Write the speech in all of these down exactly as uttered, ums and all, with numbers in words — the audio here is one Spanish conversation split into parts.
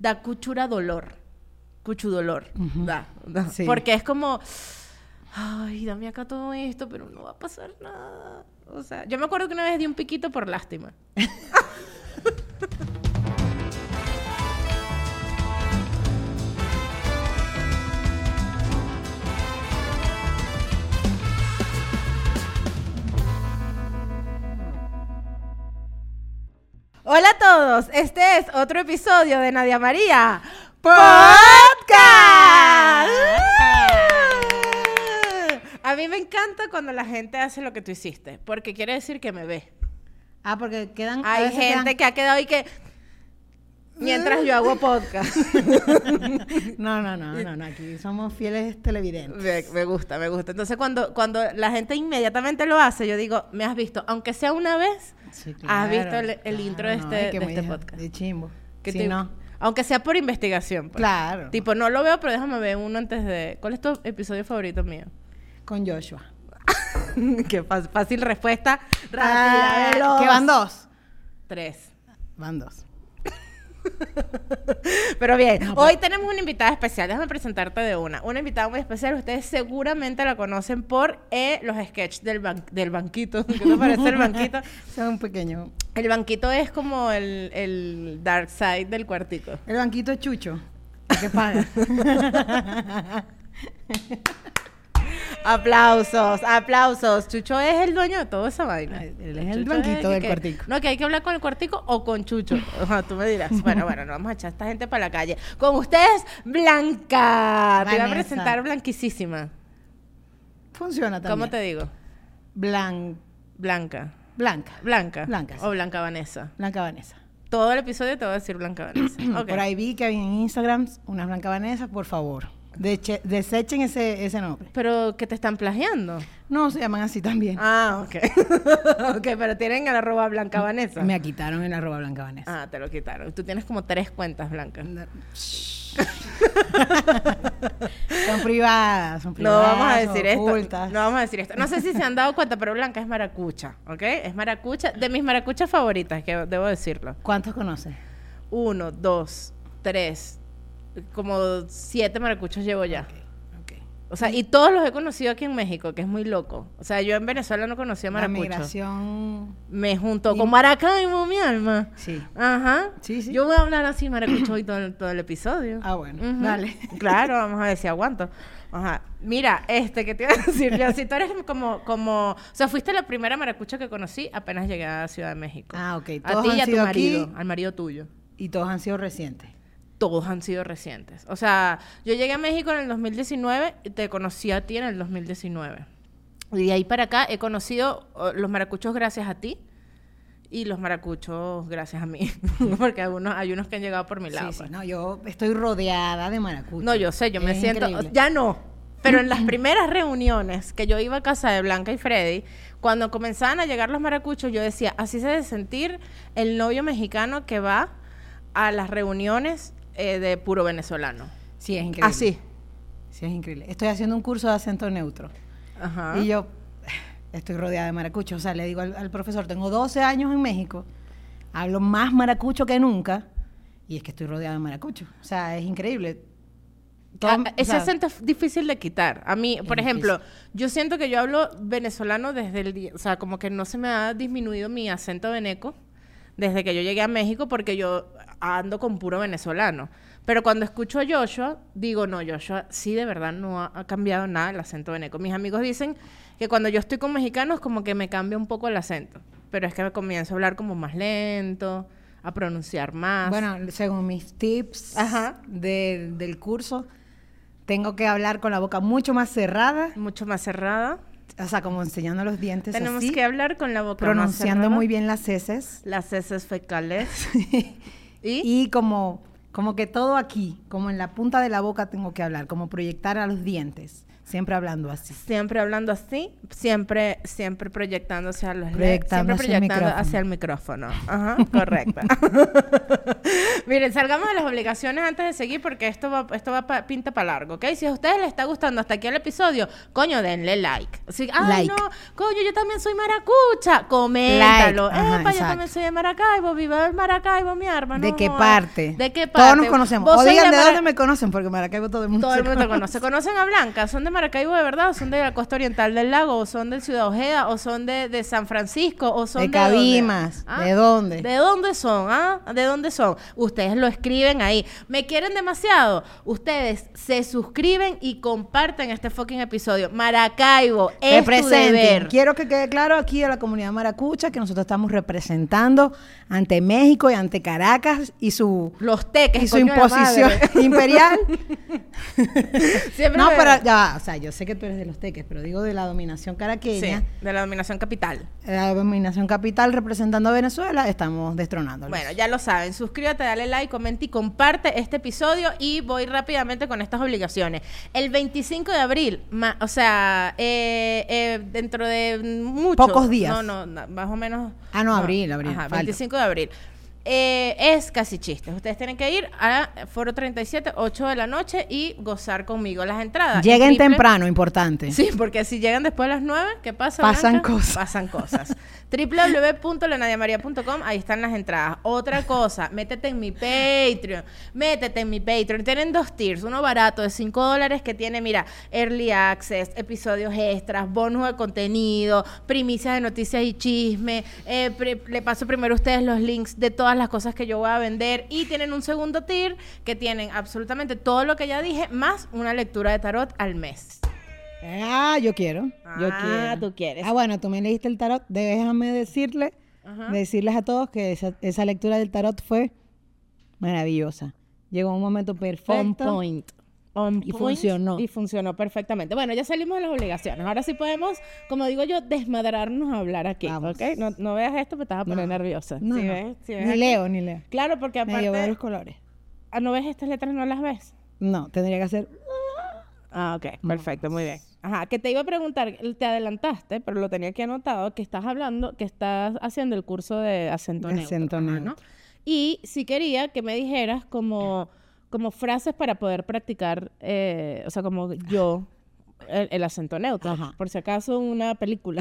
da cuchura dolor. Cuchudolor. Uh-huh. Da, da. Sí. Porque es como, ay, dame acá todo esto, pero no va a pasar nada. O sea, yo me acuerdo que una vez di un piquito por lástima. Hola a todos, este es otro episodio de Nadia María Podcast. A mí me encanta cuando la gente hace lo que tú hiciste, porque quiere decir que me ve. Ah, porque quedan... Hay gente quedan... que ha quedado y que... Mientras yo hago podcast. No, no, no, no, no, aquí somos fieles televidentes. Me, me gusta, me gusta. Entonces, cuando, cuando la gente inmediatamente lo hace, yo digo, me has visto, aunque sea una vez, sí, claro, has visto el, el claro, intro de este, no, de que este me podcast. De chimbo. Que Si te, no. Aunque sea por investigación. Pues. Claro. Tipo, no lo veo, pero déjame ver uno antes de... ¿Cuál es tu episodio favorito mío? Con Joshua. Qué fácil respuesta. Ah, Rápida, que van dos. Tres. Van dos. Pero bien, no, hoy pero... tenemos una invitada especial. Déjame presentarte de una. Una invitada muy especial. Ustedes seguramente la conocen por eh, los sketches del, ban del banquito. ¿Qué te parece el banquito? Son un pequeño. El banquito es como el, el dark side del cuartico. El banquito es Chucho. ¿Qué paga? Aplausos, aplausos. Chucho es el dueño de toda esa vaina. Él es el Chucho banquito es el del que, cuartico. No, que hay que hablar con el cuartico o con Chucho. Ajá, tú me dirás. Bueno, bueno, no vamos a echar a esta gente para la calle. Con ustedes, Blanca. Vanessa. Te voy a presentar blanquísima. Funciona también. ¿Cómo te digo? Blan... Blanca. Blanca. Blanca. Blanca. Sí. O Blanca Vanessa. Blanca Vanessa. Todo el episodio te voy a decir Blanca Vanessa. Okay. Por ahí vi que había en Instagram unas Blanca Vanessa, por favor. Deche, desechen ese, ese nombre. Pero que te están plagiando. No, se llaman así también. Ah, ok. Ok, pero tienen el arroba Blanca Vanessa. Me quitaron el arroba Blanca Vanessa. Ah, te lo quitaron. Tú tienes como tres cuentas blancas. Son privadas, son privadas. No vamos a decir ocultas. esto. No vamos a decir esto. No sé si se han dado cuenta, pero Blanca es maracucha, ¿ok? Es maracucha, de mis maracuchas favoritas, que debo decirlo. ¿Cuántos conoces? Uno, dos, tres, como siete maracuchos llevo ya. Okay, okay. O sea, y todos los he conocido aquí en México, que es muy loco. O sea, yo en Venezuela no conocía maracuchos. La migración... Me junto y... con Maracaibo, mi alma. Sí. Ajá. Sí, sí. Yo voy a hablar así maracucho hoy todo el, todo el episodio. Ah, bueno. Uh-huh. Dale. Claro, vamos a ver si aguanto. Ajá. Mira, este, ¿qué te iba a decir yo? Si tú eres como, como... O sea, fuiste la primera maracucha que conocí apenas llegué a Ciudad de México. Ah, ok. A Todos ti han y a tu sido marido, aquí, al marido tuyo. y todos han sido recientes. Todos han sido recientes. O sea, yo llegué a México en el dos mil diecinueve y te conocí a ti en el dos mil diecinueve. Y de ahí para acá he conocido uh, los maracuchos gracias a ti y los maracuchos gracias a mí. Porque algunos, hay unos que han llegado por mi lado. Sí, pues. sí. No, yo estoy rodeada de maracuchos. No, yo sé, yo me Es siento... increíble. Ya no. Pero en las primeras reuniones que yo iba a casa de Blanca y Freddy, cuando comenzaban a llegar los maracuchos, yo decía, así se debe sentir el novio mexicano que va a las reuniones eh, de puro venezolano. Sí, es increíble. Así. Sí, es increíble. Estoy haciendo un curso de acento neutro. Ajá. Y yo estoy rodeada de maracuchos. O sea, le digo al, al profesor, tengo doce años en México, hablo más maracucho que nunca, y es que estoy rodeada de maracuchos. O sea, es increíble. Todo, Ah, ese o sea, acento es difícil de quitar. A mí, por es ejemplo, difícil. yo siento que yo hablo venezolano desde el día, o sea, como que no se me ha disminuido mi acento veneco desde que yo llegué a México porque yo ando con puro venezolano. Pero cuando escucho a Joshua, digo, no, Joshua sí de verdad no ha, ha cambiado nada el acento veneco. Mis amigos dicen que cuando yo estoy con mexicanos como que me cambia un poco el acento, pero es que me comienzo a hablar como más lento, a pronunciar más. Bueno, según mis tips Ajá. de, del curso, tengo que hablar con la boca mucho más cerrada, Mucho más cerrada. o sea, como enseñando los dientes Tenemos así, que hablar con la boca pronunciando más cerrada. muy bien las heces. Las heces fecales. ¿Y? ¿Y? Y como, como que todo aquí, como en la punta de la boca tengo que hablar, como proyectar a los dientes. Siempre hablando así. Siempre hablando así, siempre, siempre proyectándose a los Proyectando siempre hacia el proyectando micrófono. hacia el micrófono. Ajá, correcto. Miren, salgamos de las obligaciones antes de seguir porque esto va, esto va pa, pinta para largo, ¿ok? Si a ustedes les está gustando hasta aquí el episodio, coño, denle like. Así, ay, Like. no, coño, yo también soy maracucha. Coméntalo. Like. Ajá, Epa, yo exacto. también soy de Maracaibo, viva el Maracaibo, mi hermano. ¿De qué parte? ¿De qué parte? Todos nos conocemos. Vos O sois digan de Mara- dónde me conocen, porque Maracaibo todo el mundo Todo se el mundo te conoce. ¿Conocen a Blanca? ¿Son de Maracaibo de verdad? ¿O son de la costa oriental del lago? ¿O son de Ciudad Ojeda? ¿O son de, de San Francisco? ¿O son De de dónde? Cabimas. ¿Ah? ¿De dónde? ¿De dónde son? ¿Ah? ¿De dónde son? Ustedes lo escriben ahí. ¿Me quieren demasiado? Ustedes se suscriben y comparten este fucking episodio. Maracaibo, es tu Representen. deber. Quiero que quede claro aquí a la comunidad maracucha que nosotros estamos representando ante México y ante Caracas y su Los teques, y su coño de la imposición madre. imperial. Siempre No, me- pero ya va, o sea, yo sé que tú eres de los teques, pero digo de la dominación caraqueña, Sí, de la dominación capital. la dominación capital representando a Venezuela, estamos destronándolos. Bueno, ya lo saben. Suscríbete, dale like, comenta y comparte este episodio. Y voy rápidamente con estas obligaciones. El veinticinco de abril, ma- o sea, eh, eh, dentro de muchos... Pocos días. No, no, na- más o menos... Ah, no, abril, abril, Ajá, falta. veinticinco de abril. Eh, es casi chistes. Ustedes tienen que ir a Foro treinta y siete, ocho de la noche y gozar conmigo las entradas. Lleguen En triple- temprano, importante. Sí, porque si llegan después de las nueve, ¿qué pasa? Pasan Blanca? cosas. Pasan cosas. doble u doble u doble u punto lenadiamaria punto com, ahí están las entradas. Otra cosa, métete en mi Patreon. Métete en mi Patreon. Tienen dos tiers. Uno barato de cinco dólares que tiene, mira, Early Access, episodios extras, bonus de contenido, primicias de noticias y chisme. Eh, pre- le paso primero a ustedes los links de todas las cosas que yo voy a vender. Y tienen un segundo tier que tienen absolutamente todo lo que ya dije, más una lectura de tarot al mes. Ah, yo quiero. Yo Ah, quiero. tú quieres. Ah, bueno, tú me leíste el tarot. Déjame decirle, Ajá. decirles a todos que esa, esa lectura del tarot fue maravillosa. Llegó un momento On perfecto. point. On Y point, funcionó. Y funcionó perfectamente. Bueno, ya salimos de las obligaciones. Ahora sí podemos, como digo yo, desmadrarnos a hablar aquí. Vamos. ¿Ok? No, no veas esto, me estás a poner No. nerviosa. No, ¿Sí no. ves? ¿Sí ves Ni aquí? leo, ni leo. Claro, porque Me llevo aparte... los colores. Ah, ¿no ves estas letras? ¿No las ves? No, tendría que hacer... Ah, ok. Perfecto, muy bien. Ajá, que te iba a preguntar, te adelantaste, pero lo tenía aquí anotado, que estás hablando, que estás haciendo el curso de acento De neutro. acento Ajá, neutro. ¿no? Y sí quería que me dijeras como, como frases para poder practicar, eh, o sea, como yo, el, el acento neutro. Ajá. Por si acaso una película.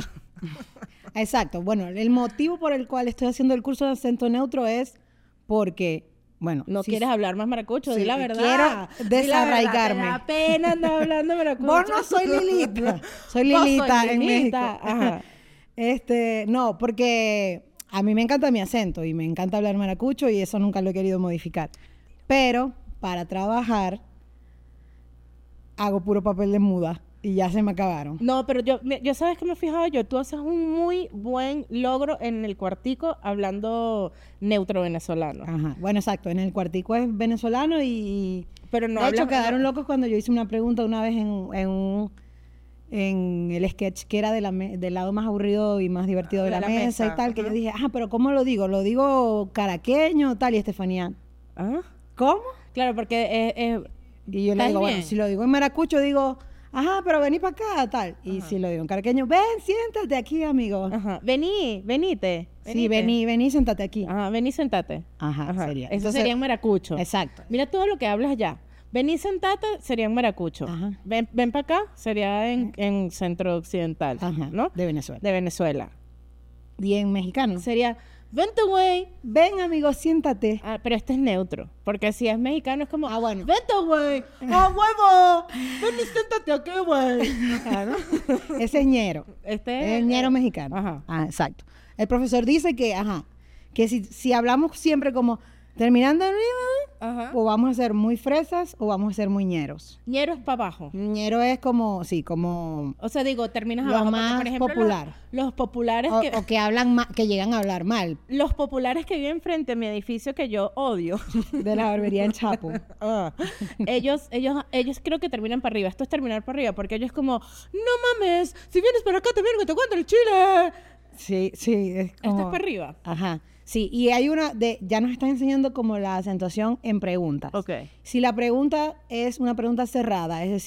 Exacto. Bueno, el motivo por el cual estoy haciendo el curso de acento neutro es porque, bueno... No si- quieres hablar más maracucho, sí, di la verdad. quiero Di la verdad, desarraigarme. Te da pena andar hablando maracucho. Vos no soy Lilita. Soy Vos Lilita soy en Lilita, México. ajá. Este, no, porque a mí me encanta mi acento y me encanta hablar maracucho y eso nunca lo he querido modificar. Pero para trabajar hago puro papel de muda y ya se me acabaron. No, pero yo, mi- yo sabes que me he fijado yo, tú haces un muy buen logro en el cuartico hablando neutro venezolano. Ajá. Bueno, exacto. En el cuartico es venezolano y, Pero no de hecho hablas- quedaron locos cuando yo hice una pregunta una vez en, en un en el sketch que era de la me- del lado más aburrido y más divertido de De la, la mesa, mesa, y tal, que ajá. yo dije, ajá, pero ¿cómo lo digo? ¿Lo digo caraqueño tal? Y Estefanía, ¿Ah? ¿cómo? Claro, porque eh, eh, Y yo le ¿estás digo, bueno, bien? si lo digo en maracucho, digo, ajá, pero vení para acá, tal. Y Ajá. si lo digo en caraqueño, ven, siéntate aquí, amigo. Ajá. Vení, venite. Sí, vení, vení, siéntate aquí. Ajá, vení, sentate. Ajá, sería. Eso Entonces- sería en maracucho. Exacto. Mira todo lo que hablas ya. Vení, sentate, sería en maracucho. Ajá. Ven, ven para acá, sería en, en centro occidental, Ajá, ¿no? de Venezuela. De Venezuela. Y en mexicano. Sería, vente, güey. Ven, amigo, siéntate. Ah, pero este es neutro. Porque si es mexicano es como, Ah, bueno. vete, güey. ¡A huevo! Ven y siéntate aquí, güey. Claro. Ese es ñero. Este Es ñero eh, mexicano. Ajá. Ah, exacto. El profesor dice que, ajá, que si, si hablamos siempre como terminando arriba, Ajá. o vamos a ser muy fresas o vamos a ser muy ñeros. Ñeros para abajo. Ñero es como, sí, como... O sea, digo, terminas Lo abajo. porque, más por ejemplo, los- popular. Los, populares O, que... o que hablan ma- que llegan a hablar mal Los populares que viven frente a mi edificio que yo odio. de la barbería en Chapo. Ah, ellos, ellos, ellos creo que terminan para arriba. Esto es terminar para arriba, porque ellos como, no mames, si vienes para acá también que te cuento el chile. Sí, sí. Es Esto como- es para arriba. Ajá. Sí, y hay una de, ya nos están enseñando como la acentuación en preguntas. Ok. Si la pregunta es una pregunta cerrada, es decir,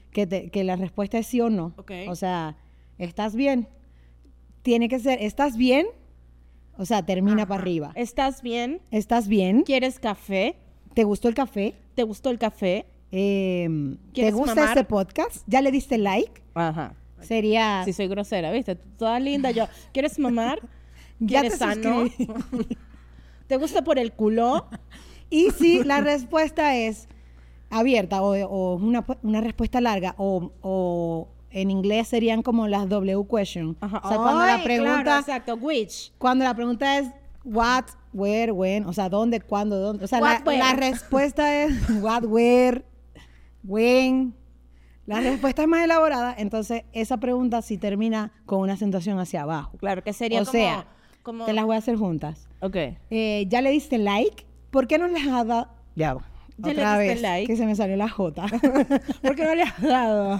que, te, que la respuesta es sí o no. Okay. O sea, ¿estás bien? Tiene que ser, ¿estás bien? O sea, termina Ajá. para arriba. ¿Estás bien? ¿Estás bien? ¿Quieres café? ¿Te gustó el café? ¿Te gustó el café? Eh, ¿Te ¿Quieres gusta mamar? este podcast? ¿Ya le diste like? Ajá. Sería... Sí, soy grosera, ¿viste? Toda linda yo. ¿Quieres mamar? Ya ¿Quieres te sano? suscribí. ¿Te gusta por el culo? Y si la respuesta es abierta o, o una, una respuesta larga o, o en inglés serían como las W question. Ajá. O sea, cuando la Ay, pregunta claro, exacto. Which? cuando la pregunta es what, where, when, o sea, dónde, cuándo, dónde. O sea, What, la, where. la respuesta es what, where, when. La respuesta es más elaborada, entonces esa pregunta sí termina con una acentuación hacia abajo. Claro, que sería O como... sea, como... te las voy a hacer juntas. Ok. Eh, ¿Ya le diste like? ¿Por qué no les has dado? Ya, va. ¿Ya le otra diste vez, like? que se me salió la J. ¿Por qué no le has dado?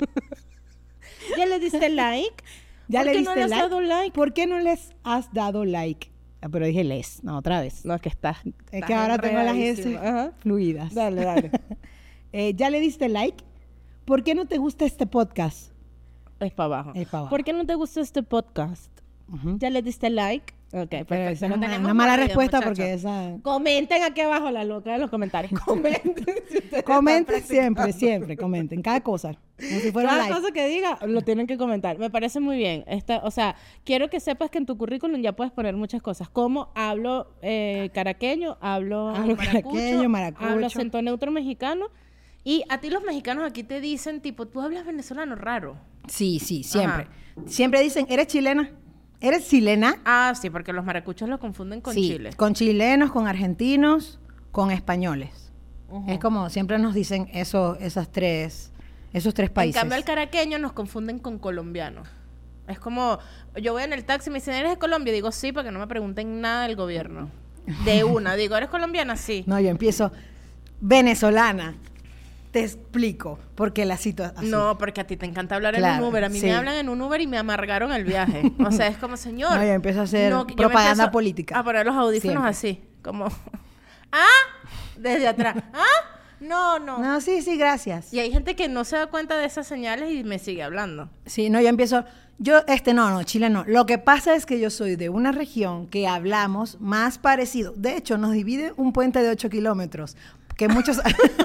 ¿Ya le diste like? ¿Ya ¿Por le qué diste no le has like? dado like? ¿Por qué no les has dado like? Ah, pero dije les, no, otra vez. No, es que estás... Es estás que ahora tengo las S enredadísima. Ajá. fluidas. Dale, dale. Eh, ¿Ya le diste like? ¿Por qué no te gusta este podcast? Es para abajo. Es pa' abajo. ¿Por qué no te gusta este podcast? Ujú. ¿Ya le diste like? Ok, Pero perfecto. esa es Lo una, tenemos una mala corrido, respuesta muchachos. porque esa... Comenten aquí abajo, la loca de los comentarios. Comenten. si ustedes Comenten están siempre, practicando. siempre, comenten. Cada cosa. Como si fuera un Cada like. cosa que diga, lo tienen que comentar. Me parece muy bien. Esta, o sea, quiero que sepas que en tu currículum ya puedes poner muchas cosas. Como hablo eh, caraqueño, hablo, Hablo maracucho, caraqueño, maracucho. hablo acento neutro mexicano. Y a ti los mexicanos aquí te dicen, tipo, tú hablas venezolano raro. Sí, sí, siempre. Ajá. Siempre dicen, ¿eres chilena? ¿Eres chilena? Ah, sí, porque los maracuchos lo confunden con sí, Chile. con chilenos, con argentinos, con españoles. Ujú. Es como siempre nos dicen eso, esas tres, esos tres En países. cambio, el caraqueño nos confunden con colombiano. Es como, yo voy en el taxi y me dicen, ¿eres de Colombia? Y digo, sí, para que no me pregunten nada del gobierno. De una. Digo, ¿eres colombiana? Sí. No, yo empiezo, venezolana. Te explico, porque la situación... No, porque a ti te encanta hablar en Claro, un Uber. A mí sí. me hablan en un Uber y me amargaron el viaje. O sea, es como, señor. No, yo empiezo a hacer no, yo me propaganda empiezo política. A poner los audífonos Siempre. así, como, ¿ah? Desde atrás. ¿Ah? No, no, No, sí, sí, gracias. Y hay gente que no se da cuenta de esas señales y me sigue hablando. Sí, no, yo empiezo... Yo, este, no, no, Chile no. Lo que pasa es que yo soy de una región que hablamos más parecido. De hecho, nos divide un puente de ocho kilómetros. Que muchos...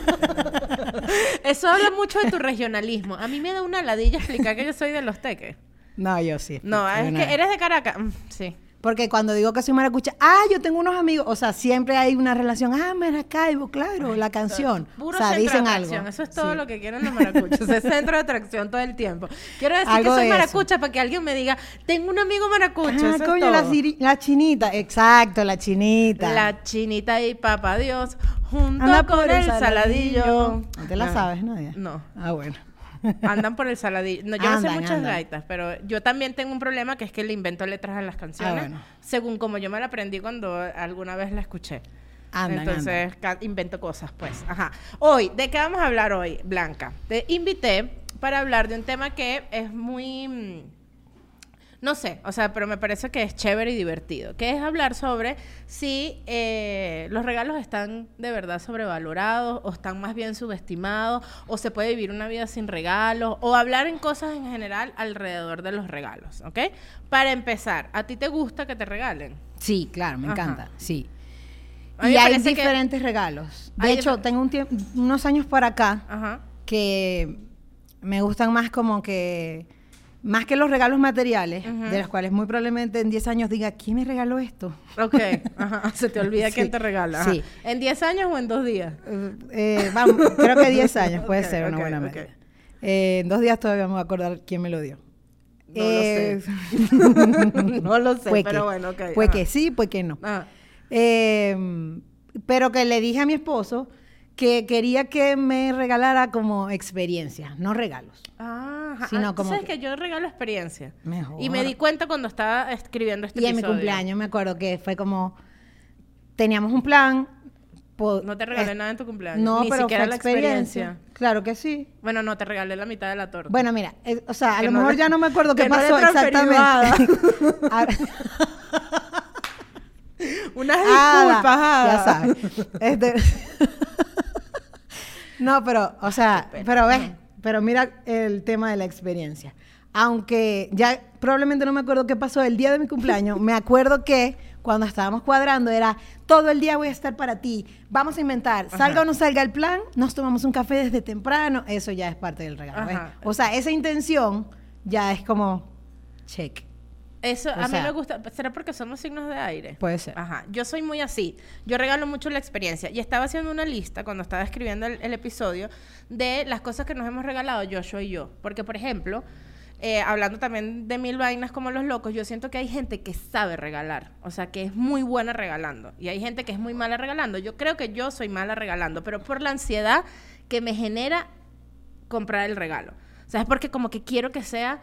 Eso habla mucho de tu regionalismo. A mí me da una ladilla explicar que yo soy de Los Teques. No, yo sí. No, es Una- que eres de Caracas. Mm, sí. Porque cuando digo que soy maracucha, ah, yo tengo unos amigos, o sea, siempre hay una relación, ah, Maracaibo, claro, la canción. Puro o sea, centro dicen de algo. atracción. Eso es todo Sí. lo que quieren los maracuchos. Es centro de atracción todo el tiempo. Quiero decir Algo que soy de eso. maracucha para que alguien me diga, tengo un amigo maracucho. Ah, Eso es coño, la, todo. ciri- la chinita, exacto, la chinita. La chinita y papá Dios junto Anda con por el saladillo. ¿No te la Ah, sabes, Nadia? No. Ah, bueno. Andan por el saladillo. No, yo no sé Andan, muchas andan. gaitas, pero yo también tengo un problema que es que le invento letras a las canciones, Ah, bueno. según como yo me la aprendí cuando alguna vez la escuché. Andan, Entonces ca- invento cosas, pues. Ajá. Hoy, ¿de qué vamos a hablar hoy, Blanca? Te invité para hablar de un tema que es muy... mm, no sé, o sea, pero me parece que es chévere y divertido, que es hablar sobre si eh, los regalos están de verdad sobrevalorados o están más bien subestimados o se puede vivir una vida sin regalos o hablar en cosas en general alrededor de los regalos, ¿ok? Para empezar, ¿a ti te gusta que te regalen? Sí, claro, me Ajá. encanta, sí. A mí Y me hay parece que- diferentes regalos. De Hay hecho, difer- tengo un tiempo, unos años para acá Ajá. que me gustan más como que, más que los regalos materiales, Ujú. de los cuales muy probablemente en diez años diga, ¿quién me regaló esto? Ok, ajá. Se te olvida Sí, quién te regala. Ajá. sí. ¿En diez años o en dos días? Eh, eh, vamos, creo que diez años puede Ok, ser una ok, buena ok. medida. Eh, en dos días todavía me voy a acordar quién me lo dio. No Eh, lo sé. No lo sé, Fue pero que, bueno, ok. Fue ajá. que sí, fue que no. Ajá. Eh, pero que le dije a mi esposo que quería que me regalara como experiencias, no regalos. Ah, ajá. Sino Ah, tú como sabes que- que yo regalo experiencia. Mejor. Y me di cuenta cuando estaba escribiendo este Y en mi episodio. cumpleaños me acuerdo que fue como, teníamos un plan. po- No te regalé eh, nada en tu cumpleaños. No, Ni pero siquiera fue la experiencia. experiencia. Claro que sí. Bueno, no, te regalé la mitad de la torta. Bueno, mira, eh, o sea, a Que lo no mejor le- ya no me acuerdo qué que no le pasó transferí exactamente. A- Unas Ada, disculpas, Ada. ya sabes. Este- no, pero, o sea, pero ves, pero mira el tema de la experiencia. Aunque ya probablemente no me acuerdo qué pasó el día de mi cumpleaños, me acuerdo que cuando estábamos cuadrando era todo el día voy a estar para ti, vamos a inventar, salga Ajá. o no salga el plan, nos tomamos un café desde temprano, eso ya es parte del regalo. ¿Ves? O sea, esa intención ya es como check. Eso, o a sea, mí me gusta. ¿Será porque somos signos de aire? Puede ser. Ajá. Yo soy muy así. Yo regalo mucho la experiencia. Y estaba haciendo una lista cuando estaba escribiendo el, el episodio de las cosas que nos hemos regalado Joshua y yo. Porque, por ejemplo, eh, hablando también de mil vainas como los locos, yo siento que hay gente que sabe regalar. O sea, que es muy buena regalando. Y hay gente que es muy mala regalando. Yo creo que yo soy mala regalando, pero por la ansiedad que me genera comprar el regalo. O sea, es porque como que quiero que sea...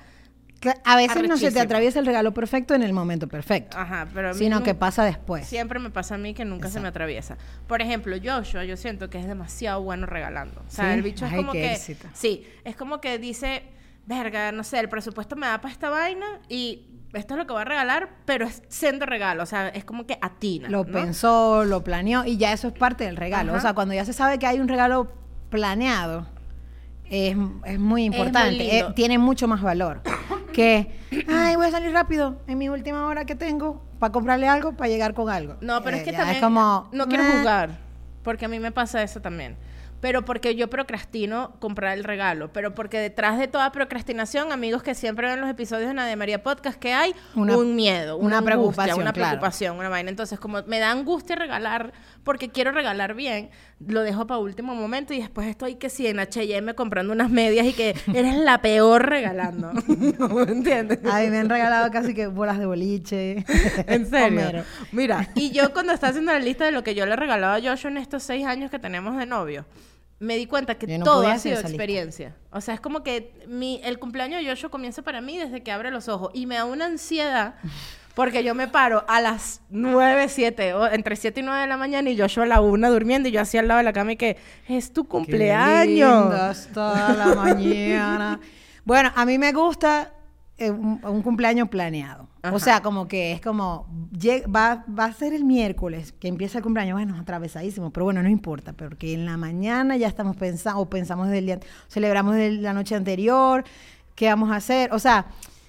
A veces no se te atraviesa el regalo perfecto en el momento perfecto. Ajá, pero a mí sino no, que pasa después. Siempre me pasa a mí que nunca Exacto. se me atraviesa. Por ejemplo, Joshua, yo siento que es demasiado bueno regalando. O sea, ¿Sí? el bicho Ay, es como qué que... éxito. Sí, es como que dice, verga, no sé, el presupuesto me da para esta vaina y esto es lo que voy a regalar, pero es siendo regalo. O sea, es como que atina, Lo ¿no? pensó, lo planeó y ya eso es parte del regalo. Ajá. O sea, cuando ya se sabe que hay un regalo planeado, es, es muy importante. Es muy eh, tiene mucho más valor. Que, ay, voy a salir rápido en mi última hora que tengo para comprarle algo, para llegar con algo. No, pero eh, es que también es como, no quiero eh. jugar, porque a mí me pasa eso también. Pero porque yo procrastino comprar el regalo. Pero porque detrás de toda procrastinación, amigos que siempre ven los episodios de Nadia María Podcast, que hay una, un miedo, una, una angustia, preocupación, una claro. preocupación, una vaina. Entonces, como me da angustia regalar, porque quiero regalar bien, lo dejo para último momento y después estoy que sí en H y M comprando unas medias y que eres la peor regalando. ¿No entiendes? Ay, me han regalado casi que bolas de boliche. ¿En serio? Homero. Mira, y yo cuando estaba haciendo la lista de lo que yo le regalaba a Joshua en estos seis años que tenemos de novio, me di cuenta que no todo ha sido experiencia. Lista. O sea, es como que mi, el cumpleaños de Joshua comienza para mí desde que abre los ojos. Y me da una ansiedad porque yo me paro a las nueve, siete, o entre siete y nueve de la mañana y Joshua a la una durmiendo y yo así al lado de la cama y que es tu cumpleaños. Qué lindas toda la mañana. Bueno, a mí me gusta eh, un, un cumpleaños planeado. Ajá. O sea, como que es como, va, va a ser el miércoles que empieza el cumpleaños, bueno, atravesadísimo, pero bueno, no importa, porque en la mañana ya estamos pensando, o pensamos desde el día, celebramos desde la noche anterior, qué vamos a hacer, o sea,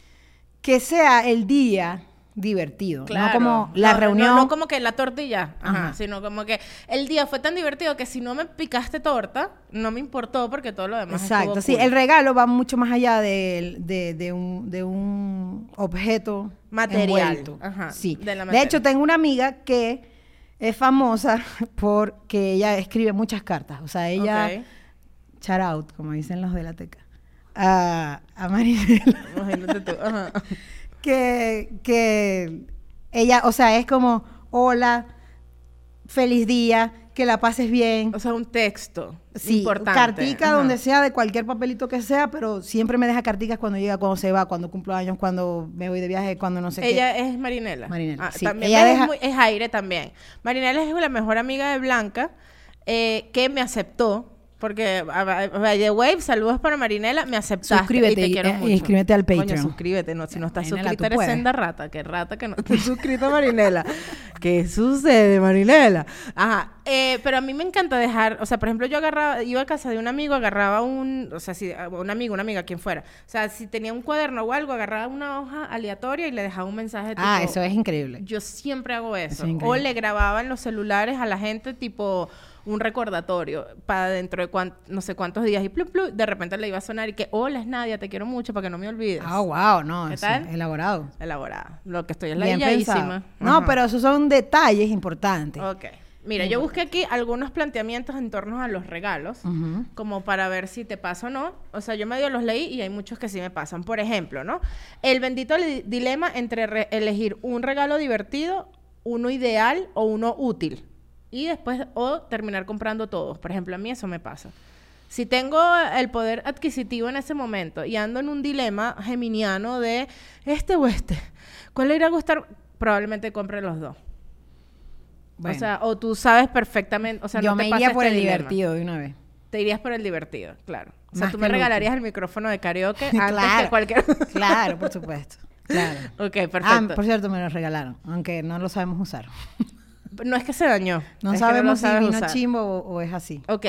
que sea el día divertido, claro. No como la no, reunión. No, no como que la tortilla, ajá, ajá. Sino como que el día fue tan divertido que si no me picaste torta, no me importó porque todo lo demás Exacto, estuvo sí, cool. El regalo va mucho más allá de, de, de, un, de un objeto material. Envuelto. Ajá, sí. De, la de hecho, tengo una amiga que es famosa porque ella escribe muchas cartas, o sea, ella, okay. Shout out, como dicen los de la teca, a, a Marinela. Imagínate tú, ajá. Que, que ella, o sea, es como, hola, feliz día, que la pases bien. O sea, un texto sí, importante. Cartica Ajá. Donde sea, de cualquier papelito que sea, pero siempre me deja carticas cuando llega, cuando se va, cuando cumplo años, cuando me voy de viaje, cuando no sé ella qué. Ella es Marinela. Marinela, ah, sí. También Ella es, deja... muy, es aire también. Marinela es la mejor amiga de Blanca, eh, que me aceptó. Porque, by the way, saludos para Marinela, me aceptaste. Suscríbete y te quiero y, mucho. y inscríbete al Patreon. Coño, suscríbete, no, si no estás Marinela, suscrita eres puedes. senda rata. Qué rata que no estés suscrita, Marinela. ¿Qué sucede, Marinela? Ajá, eh, pero a mí me encanta dejar, o sea, por ejemplo, yo agarraba, iba a casa de un amigo, agarraba un, o sea, si, un amigo, una amiga, quien fuera. O sea, si tenía un cuaderno o algo, agarraba una hoja aleatoria y le dejaba un mensaje tipo... Ah, eso es increíble. Yo siempre hago eso. eso o le grababa en los celulares a la gente tipo... un recordatorio para dentro de cuan, no sé cuántos días y plu, plu, de repente le iba a sonar y que hola es Nadia, te quiero mucho para que no me olvides. Ah, oh, wow, no, ¿qué eso, tal? Elaborado. Elaborado. Lo que estoy es la Bien illadísima. No, Ajá. Pero esos son detalles importantes. Ok. Mira, yo busqué aquí algunos planteamientos en torno a los regalos, uh-huh. como para ver si te pasa o no. O sea, yo medio los leí y hay muchos que sí me pasan. Por ejemplo, ¿no? El bendito li- dilema entre re- elegir un regalo divertido, uno ideal o uno útil. Y después, o terminar comprando todos. Por ejemplo, a mí eso me pasa. Si tengo el poder adquisitivo en ese momento y ando en un dilema geminiano de este o este, ¿cuál le irá a gustar? Probablemente compre los dos. Bueno. O sea, o tú sabes perfectamente, o sea, yo no te me pasa iría por este el dilema. divertido de una vez. Te irías por el divertido, claro. O sea, Más tú me que regalarías útil. el micrófono de karaoke antes claro, que cualquier... Claro, por supuesto. Claro. Ok, perfecto. Ah, por cierto, me lo regalaron, aunque no lo sabemos usar. No es que se dañó. No es sabemos que no si vino usar. chimbo o, o es así. Ok.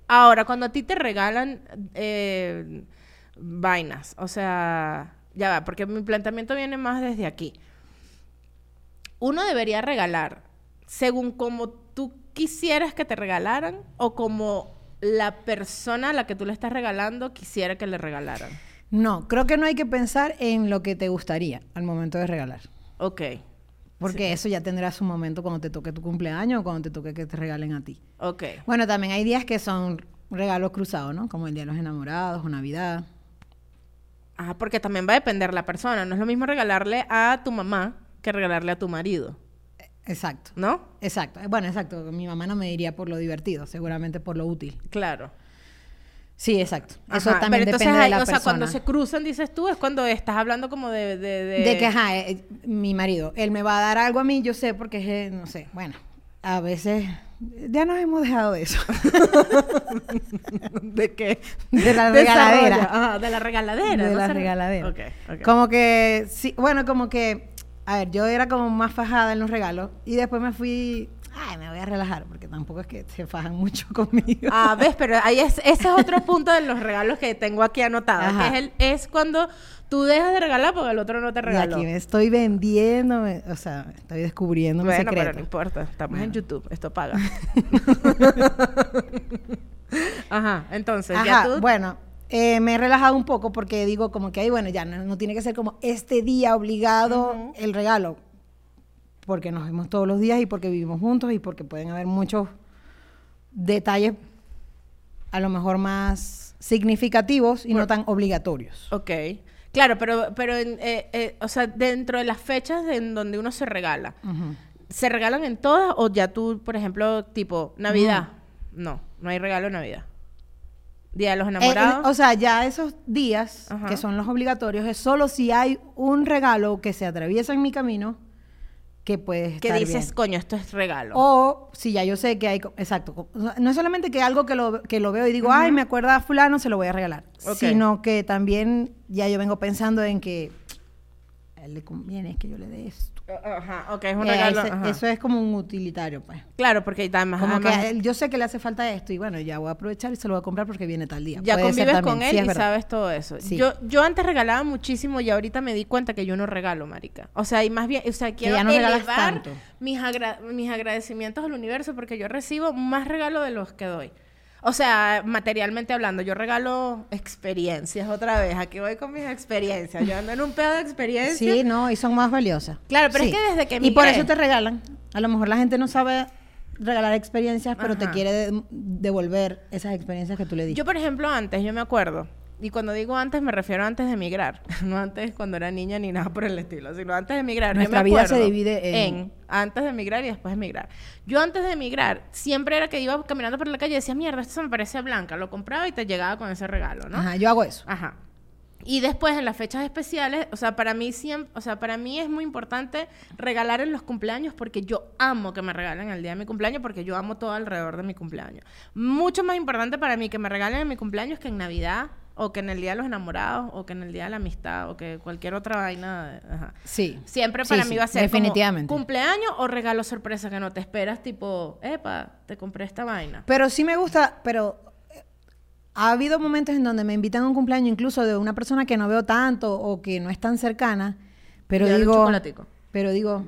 Ahora, cuando a ti te regalan eh, vainas, o sea, ya va, porque mi planteamiento viene más desde aquí. Uno debería regalar según como tú quisieras que te regalaran o como la persona a la que tú le estás regalando quisiera que le regalaran. No, creo que no hay que pensar en lo que te gustaría al momento de regalar. Ok. Porque Sí. eso ya tendrá su momento cuando te toque tu cumpleaños o cuando te toque que te regalen a ti. Ok. Bueno, también hay días que son regalos cruzados, ¿no? Como el Día de los Enamorados o Navidad. Ah, porque también va a depender la persona. No es lo mismo regalarle a tu mamá que regalarle a tu marido, Exacto. ¿no? Exacto. Bueno, exacto. Mi mamá no me diría por lo divertido, seguramente por lo útil. Claro. Sí, exacto. Eso Ajá, también pero entonces depende de hay- la o sea, persona. cuando se cruzan, dices tú, es cuando estás hablando como de... De, de... De que, ajá, eh, mi marido, él me va a dar algo a mí, yo sé, porque es, eh, no sé, bueno, a veces ya nos hemos dejado de eso. ¿De qué? De la Desarrolla. regaladera. Ajá, de la regaladera. De ¿no? la Se- regaladera. Ok, ok. Como que, sí, bueno, como que, a ver, yo era como más fajada en los regalos y después me fui, ay, me voy a relajar, porque tampoco es que se fajan mucho conmigo. Ah, ves, pero ahí es, ese es otro punto de los regalos que tengo aquí anotado, Ajá. que es, el, es cuando tú dejas de regalar porque el otro no te Y regaló. aquí me estoy vendiendo, me- o sea, estoy descubriendo mi Bueno, secreto. pero no importa, estamos en Bueno. YouTube, esto paga. Ajá, entonces, Ajá, ya tú... bueno, eh, me he relajado un poco porque digo como que ahí, bueno, ya no, no tiene que ser como este día obligado Ujú. el regalo, porque nos vemos todos los días y porque vivimos juntos y porque pueden haber muchos detalles a lo mejor más significativos y Por- no tan obligatorios. Ok. Claro, pero, pero en, eh, eh, o sea, dentro de las fechas en donde uno se regala, Ujú. ¿se regalan en todas o ya tú, por ejemplo, tipo Navidad? No, no hay regalo de Navidad. Día de los Eh, en- enamorados. o sea, ya esos días Ajá. que son los obligatorios es solo si hay un regalo que se atraviesa en mi camino que puede que estar dices, bien. coño, esto es regalo. O si ya yo sé que hay... co- Exacto. co- o sea, no es solamente que algo que lo, que lo veo y digo, ay, Ujú. me acuerda a fulano, se lo voy a regalar. Ok. Sino que también ya yo vengo pensando en que a él le conviene que yo le dé esto. Ajá, ok, es un Eh, regalo. ese- ajá. eso es como un utilitario, pues. Claro, porque además, Como que además a él- yo sé que le hace falta esto y bueno, ya voy a aprovechar y se lo voy a comprar porque viene tal día. ya Puede ser convives también, con él sí, es y verdad. sabes todo eso. Sí. Yo, yo antes regalaba muchísimo y ahorita me di cuenta que yo no regalo, marica. O sea, y más bien, o sea, quiero ya no regalas elevar tanto. mis, agra- mis agradecimientos al universo porque yo recibo más regalo de los que doy. O sea, materialmente hablando, yo regalo experiencias otra vez. Aquí voy con mis experiencias. Yo ando en un pedo de experiencias. Sí, no, y son más valiosas. Claro, pero Sí. es que desde que Y por emigré- eso te regalan. A lo mejor la gente no sabe regalar experiencias, pero te Ajá. quiere de- devolver esas experiencias que tú le diste. Yo, por ejemplo, antes, yo me acuerdo, y cuando digo antes me refiero a antes de emigrar, no antes cuando era niña ni nada por el estilo, sino antes de emigrar. Yo Nuestra me vida se acuerdo divide en- antes de emigrar y después de emigrar. Yo antes de emigrar siempre era que iba caminando por la calle y decía, mierda, esto se me parece blanca, lo compraba y te llegaba con ese regalo, ¿no? Ajá, yo hago eso. Ajá. Y después en las fechas especiales, o sea, para mí siempre, o sea, para mí es muy importante regalar en los cumpleaños porque yo amo que me regalen el día de mi cumpleaños porque yo amo todo alrededor de mi cumpleaños. Mucho más importante para mí que me regalen en mi cumpleaños que en Navidad o que en el día de los enamorados o que en el día de la amistad o que cualquier otra vaina. de- Ajá. Sí. Siempre Sí, para sí, mí va a ser definitivamente. como cumpleaños o regalo sorpresa que no te esperas, tipo, epa, te compré esta vaina. Pero sí me gusta, pero eh, ha habido momentos en donde me invitan a un cumpleaños incluso de una persona que no veo tanto o que no es tan cercana, pero Y darle un digo, chocolatico. pero digo,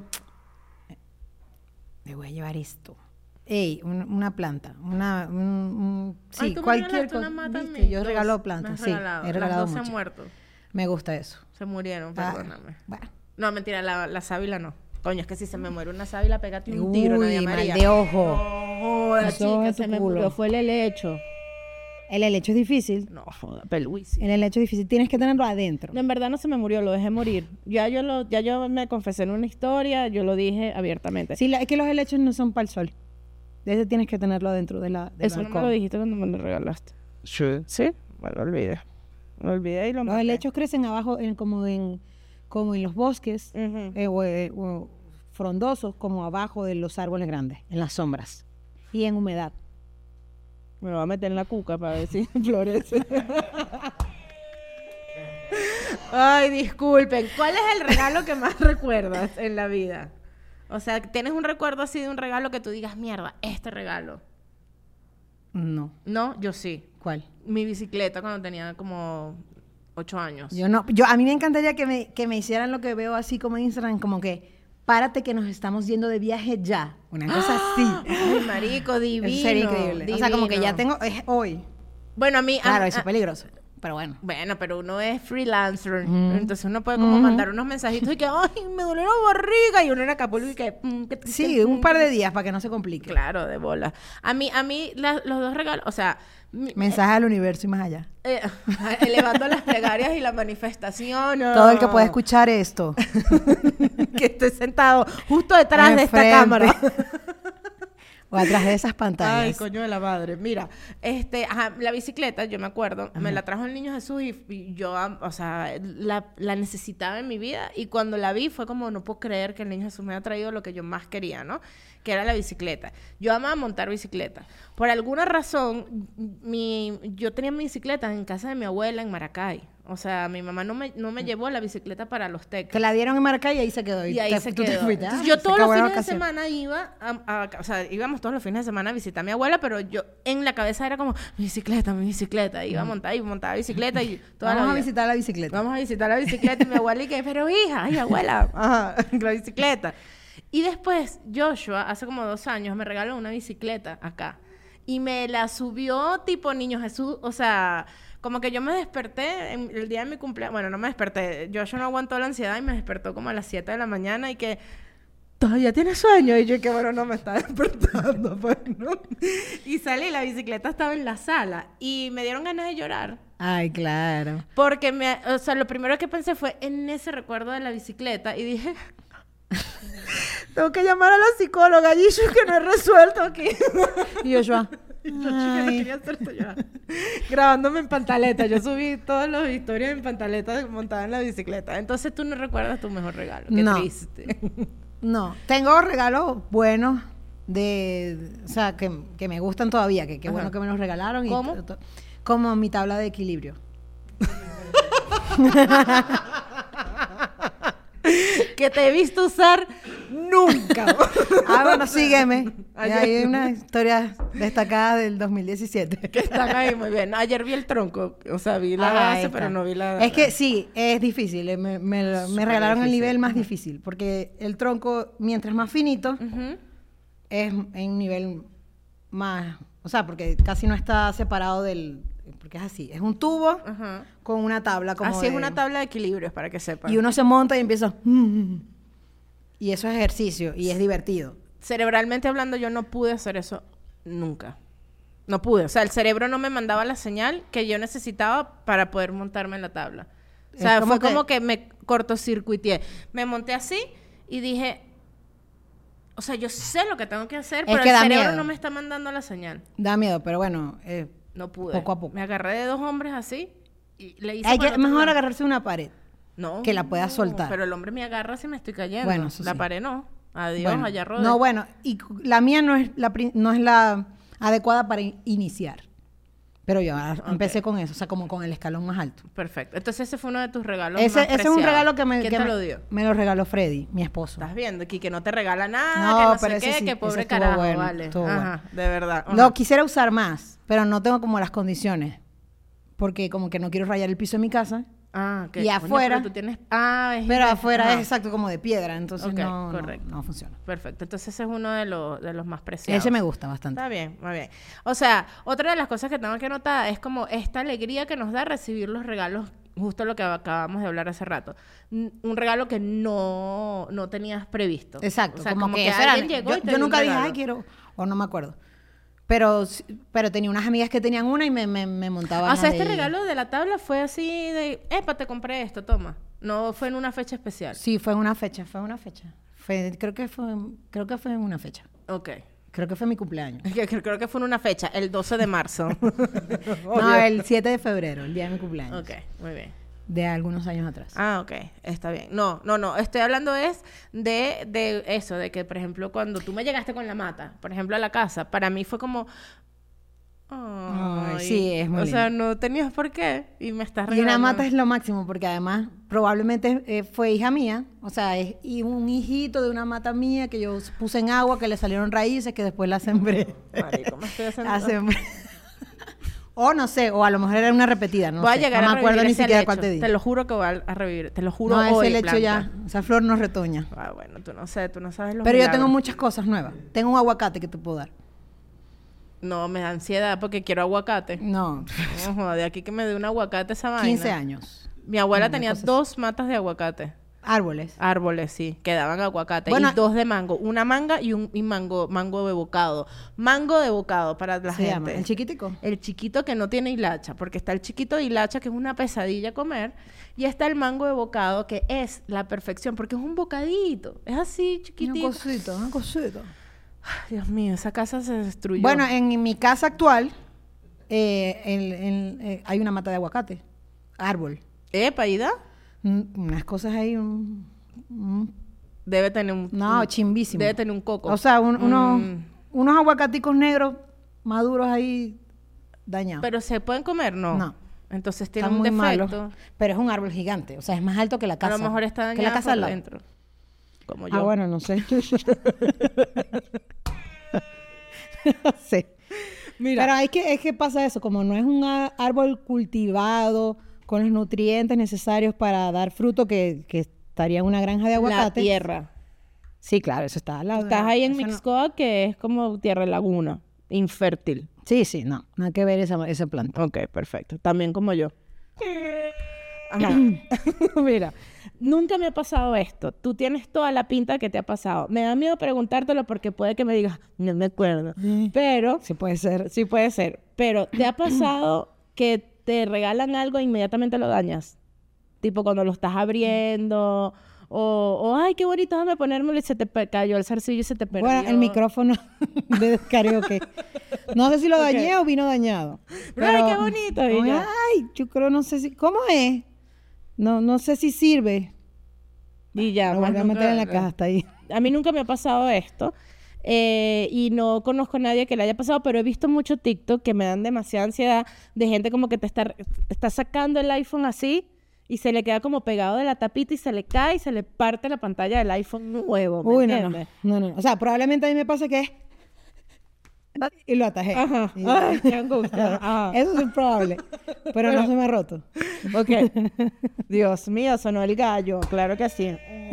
me voy a llevar esto. Ey, un- una planta, una, un, un- sí, Ay, tú me cualquier regalaste cosa. una mata a ¿viste? mí, Yo dos. regalo Me plantas, has sí, regalado. he regalado Las dos se han mucho. muerto. Me gusta eso. Se murieron, Ah, perdóname. bueno. No, mentira, la, la sábila no. Coño, es que si se me muere una sábila, pégate un tiro, Uy, Nadia mal María. de ojo. No, joda, Eso chica, es tu se me culo. murió. Fue el helecho. El helecho es difícil. No, joda, peluísimo. El helecho es difícil. Tienes que tenerlo adentro. En verdad no se me murió, lo dejé morir. Ya yo lo, ya yo me confesé en una historia, yo lo dije abiertamente. Sí, la- es que los helechos no son para el sol. De ese tienes que tenerlo dentro de la del Eso no me balcón. lo dijiste cuando me lo regalaste. Sí. ¿Sí? Me lo olvidé. Me olvidé y lo Los maté. helechos crecen abajo en, como en como en los bosques Ujú. eh, o, eh, o frondosos, como abajo de los árboles grandes, en las sombras y en humedad. Me lo voy a meter en la cuca para ver si florece. Ay, disculpen. ¿Cuál es el regalo que más recuerdas en la vida? O sea, ¿tienes un recuerdo así de un regalo que tú digas, mierda, este regalo? No. No, yo sí. ¿Cuál? Mi bicicleta cuando tenía como ocho años. Yo no. Yo, a mí me encantaría que me, que me hicieran lo que veo así como en Instagram, como que párate que nos estamos yendo de viaje ya. Una cosa así. Ay, marico, divino. Eso sería increíble. Divino. O sea, como que ya tengo, es hoy. Bueno, a mí... Claro, a, eso es peligroso. Pero bueno. Bueno, pero uno es freelancer. Mm. Entonces uno puede como Mm. mandar unos mensajitos y que, ay, me duele la barriga. Y uno en Acapulco y que... mm, que- Sí, que- un par de días para que no se complique. Claro, de bola. A mí, a mí la- los dos regalos, o sea... mi- Mensaje al universo y más allá. eh, elevando las plegarias y la manifestación. no. Todo el que pueda escuchar esto. Que esté sentado justo detrás de esta Enfrente. cámara. O atrás de esas Ay, pantallas. coño de la madre. Mira, este, ajá, la bicicleta, yo me acuerdo, me la trajo el niño Jesús y, y yo, am- o sea, la, la necesitaba en mi vida y cuando la vi fue como, no puedo creer que el niño Jesús me haya traído lo que yo más quería, ¿no? Que era la bicicleta. Yo amaba montar bicicleta. Por alguna razón, mi, yo tenía mi bicicleta en casa de mi abuela en Maracay. O sea, mi mamá no me, no me llevó la bicicleta para los teques. Te la dieron en Maracay y ahí se quedó. Y ahí te- se tú te quedó. fuiste. Entonces, Ah, yo se todos los acabó la fines de ocasión. semana iba a, a- o sea, íbamos todos los fines de semana a visitar a mi abuela, pero yo en la cabeza era como, mi bicicleta, mi bicicleta. Iba a montar y montaba bicicleta y toda Vamos la a vida. visitar la bicicleta. Vamos a visitar la bicicleta y mi abuela y que, pero hija, ay abuela, ajá, la bicicleta. Y después Joshua, hace como dos años, me regaló una bicicleta acá. Y me la subió tipo Niño Jesús, o sea, como que yo me desperté en el día de mi cumpleaños. Bueno, no me desperté. Joshua no aguantó la ansiedad y me despertó como a las siete de la mañana y que... ¿Todavía tienes sueño? Y yo que bueno, no me está despertando, pues, ¿no? Y salí, la bicicleta estaba en la sala y me dieron ganas de llorar. Ay, claro. Porque, me, o sea, lo primero que pensé fue en ese recuerdo de la bicicleta y dije... Tengo que llamar a la psicóloga, y yo que no he resuelto aquí. Y Joshua. Y yo, chica, no Ay. quería hacer esto ya. Grabándome en pantaleta. Yo subí todas las historias en pantaleta montada en la bicicleta. Entonces tú no recuerdas tu mejor regalo. Qué No. triste. No, tengo regalos buenos de, o sea, que, que me gustan todavía, que qué Ajá. bueno que me los regalaron. y ¿Cómo? to- to- como mi tabla de equilibrio. Que te he visto usar nunca. Ah, bueno, sígueme. Ayer- Ahí hay una historia destacada del dos mil diecisiete. Que están ahí muy bien. Ayer vi el tronco. O sea, vi la Ah, ahí base, está. pero no vi la... Es que sí, es difícil. eh, Me, me, lo- me Súper regalaron el difícil. nivel más difícil, porque el tronco, mientras más finito, Ujú. es en un nivel más, o sea, porque casi no está separado del, porque es así, es un tubo Ajá. con una tabla como Así es de- una tabla de equilibrios, para que sepan. y uno se monta y empieza mm, y eso es ejercicio y es divertido. Cerebralmente hablando, yo no pude hacer eso nunca. No pude. O sea, el cerebro no me mandaba la señal que yo necesitaba para poder montarme en la tabla. O Es sea, como fue que- como que me cortocircuité. Me monté así y dije... O sea, yo sé lo que tengo que hacer, Es pero que el da cerebro miedo. no me está mandando la señal. Da miedo, pero bueno, eh, No pude. Poco a poco. Me agarré de dos hombres así y le hice... hay por que, otro mejor lado. agarrarse de una pared. No. que la puedas soltar. Pero el hombre me agarra si me estoy cayendo. Bueno, eso La sí. pared no. Adiós, Bueno, allá rodé. no, bueno, y cu- la mía no es la, pri- no es la adecuada para in- iniciar. Pero yo ah, empecé con eso, o sea, como con el escalón más alto. Perfecto. Entonces ese fue uno de tus regalos Ese, más ese es un preciados. regalo que me, ¿Quién que te me, lo dio? me lo regaló Freddy, mi esposo. Estás viendo, aquí que no te regala nada, No, que no pero sé ese qué, sí, que ese pobre estuvo carajo, bueno, vale. estuvo Ajá, de verdad. Ajá. Lo quisiera usar más, pero no tengo como las condiciones. Porque como que no quiero rayar el piso de mi casa. Ah, ok. y Coño, afuera- pero tú tienes... Ah, es Pero de- afuera ajá. es exacto como de piedra, entonces Ok, no, no, correcto. no funciona. Perfecto. Entonces ese es uno de los, de los más preciados. Ese me gusta bastante. Está bien, muy bien. O sea, otra de las cosas que tengo que notar es como esta alegría que nos da recibir los regalos, justo lo que acabamos de hablar hace rato. N- Un regalo que no, no tenías previsto. Exacto, O sea, como, como, que, que, eso era- alguien llegó yo, y te yo dio un nunca dije, regalo. ay, quiero, o no me acuerdo. Pero, sí- pero tenía unas amigas que tenían una y me, me, me montaban. O sea, a este de- regalo de la tabla fue así de, epa, te compré esto, toma. No fue en una fecha especial. Sí, fue en una fecha, fue en una fecha. Fue, creo que fue, creo que fue en una fecha. Ok. Creo que fue mi cumpleaños. Que- que Creo que fue en una fecha, el doce de marzo. No, el siete de febrero, el día de mi cumpleaños. Ok, muy bien. De algunos años atrás. Ah, ok, está bien. No, no, no, estoy hablando es de, de eso, de que, por ejemplo, cuando tú me llegaste con la mata, por ejemplo, a la casa, para mí fue como... Ay, sí, es muy O sea, lindo. no tenías por qué y me estás Y regalando. una mata es lo máximo, porque además probablemente eh, fue hija mía, o sea, es y un hijito de una mata mía que yo puse en agua, que le salieron raíces, que después la sembré. Marico, me estoy haciendo... La sembré. O no sé, o a lo mejor era una repetida, no voy sé. a llegar no a me acuerdo revivir ni ese siquiera lecho. cuál te di. Te lo juro que voy a, a revivir. Te lo juro No, hoy, ese lecho Blanca. ya, esa flor no retoña. Ah, bueno, tú no sé, tú no sabes los Pero yo milagros. tengo muchas cosas nuevas. Tengo un aguacate que te puedo dar. No, me da ansiedad porque quiero aguacate. No, No, joder, de aquí que me dé un aguacate esa vaina. quince años. Mi abuela Una tenía cosa así. dos matas de aguacate. Árboles. Árboles, sí, que daban aguacate. Bueno, y dos de mango. Una manga y un y mango, mango de bocado. Mango de bocado para la Se gente. llama, el chiquitico. El chiquito que no tiene hilacha, porque está el chiquito de hilacha, que es una pesadilla comer, y está el mango de bocado, que es la perfección, porque es un bocadito. Es así, Una chiquitito. cosita, una cosita. Ay, Dios mío, esa casa se destruyó. Bueno, en mi casa actual eh, el- el- eh, hay una mata de aguacate. Árbol. Epa, ¿y da? Mm, Unas cosas ahí. un- un- Debe tener un... no, un- chimbísimo. Debe tener un coco. O sea, un- unos, Mm. unos aguacaticos negros maduros ahí dañados. ¿Pero se pueden comer? No. No. Entonces tiene Están un muy defecto. malos. Pero es un árbol gigante. O sea, es más alto que la casa. A lo mejor está que la dañada casa por al lado. dentro. Como yo. Ah, bueno, no sé. No sé. Mira. Pero hay que, es que pasa eso, como no es un á- árbol cultivado con los nutrientes necesarios para dar fruto que, que estaría en una granja de La aguacate. tierra. Sí, claro, eso está al lado. Estás ahí en eso no- Mixcoa, que es como tierra de laguna. Infértil. Sí, sí, no, nada que ver esa, esa planta. Ok, perfecto. También como yo. Ajá. Mira, nunca me ha pasado esto. Tú tienes toda la pinta que te ha pasado. Me da miedo preguntártelo porque puede que me digas, no me acuerdo. Pero, Sí puede ser. sí puede ser. Pero, ¿te ha pasado que te regalan algo e inmediatamente lo dañas? Tipo cuando lo estás abriendo. O, o ay, qué bonito, déjame ponérmelo y se te pe- cayó el zarcillo y se te perdió. Bueno, el micrófono de karaoke. No sé si lo Ok. dañé o vino dañado. Ay, qué bonito, y Ay, ya. ay, yo creo, no sé si... ¿Cómo es? No, no sé si sirve. Y ya. Lo más volví a nunca- meter en la caja hasta ahí. A mí nunca me ha pasado esto. eh, y no conozco a nadie que le haya pasado, pero he visto mucho TikTok que me dan demasiada ansiedad de gente como que te está, está sacando el iPhone así y se le queda como pegado de la tapita y se le cae y se le parte la pantalla del iPhone nuevo. ¿me Uy, no, no, entiendes? no, no. O sea, probablemente a mí me pasa que es... Y lo atajé. Ajá. Y- Ay, qué angustia. Ajá. Eso es probable. Pero no se me ha roto. Ok. Dios mío, sonó el gallo. Claro que sí.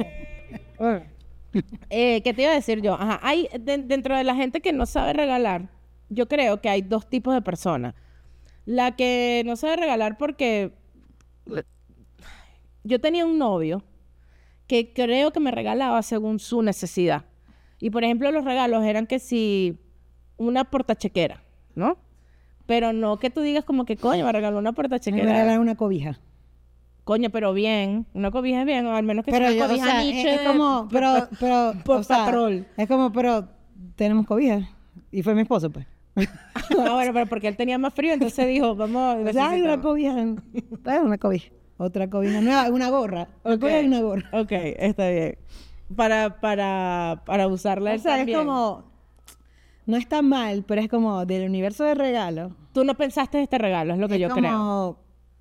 Eh, ¿qué te iba a decir yo? Ajá. Hay, de- dentro de la gente que no sabe regalar, yo creo que hay dos tipos de personas. La que no sabe regalar porque... Yo tenía un novio que creo que me regalaba según su necesidad. Y, por ejemplo, los regalos eran que si una portachequera, ¿no? Pero no que tú digas como que, coño, me regaló una Me portachequera. regalaron una cobija. Coño, pero bien. Una cobija es bien, o al menos que Pero sea yo, una o cobija sea, es, niche es de- como, pero, pero, por o sea, patrol. es como, pero tenemos cobija. Y fue mi esposo, pues. Ah, bueno, pero porque él tenía más frío, entonces dijo, vamos... O sea, hay una necesitamos. cobija. Trae una cobija. Otra cobija nueva, una gorra. Una Ok. cobija y una gorra. Ok, está bien. Para, para, para usarla O él sea, es también. como, no está mal, pero es como del universo de regalos. Tú no pensaste este regalo, es lo que es yo como, creo.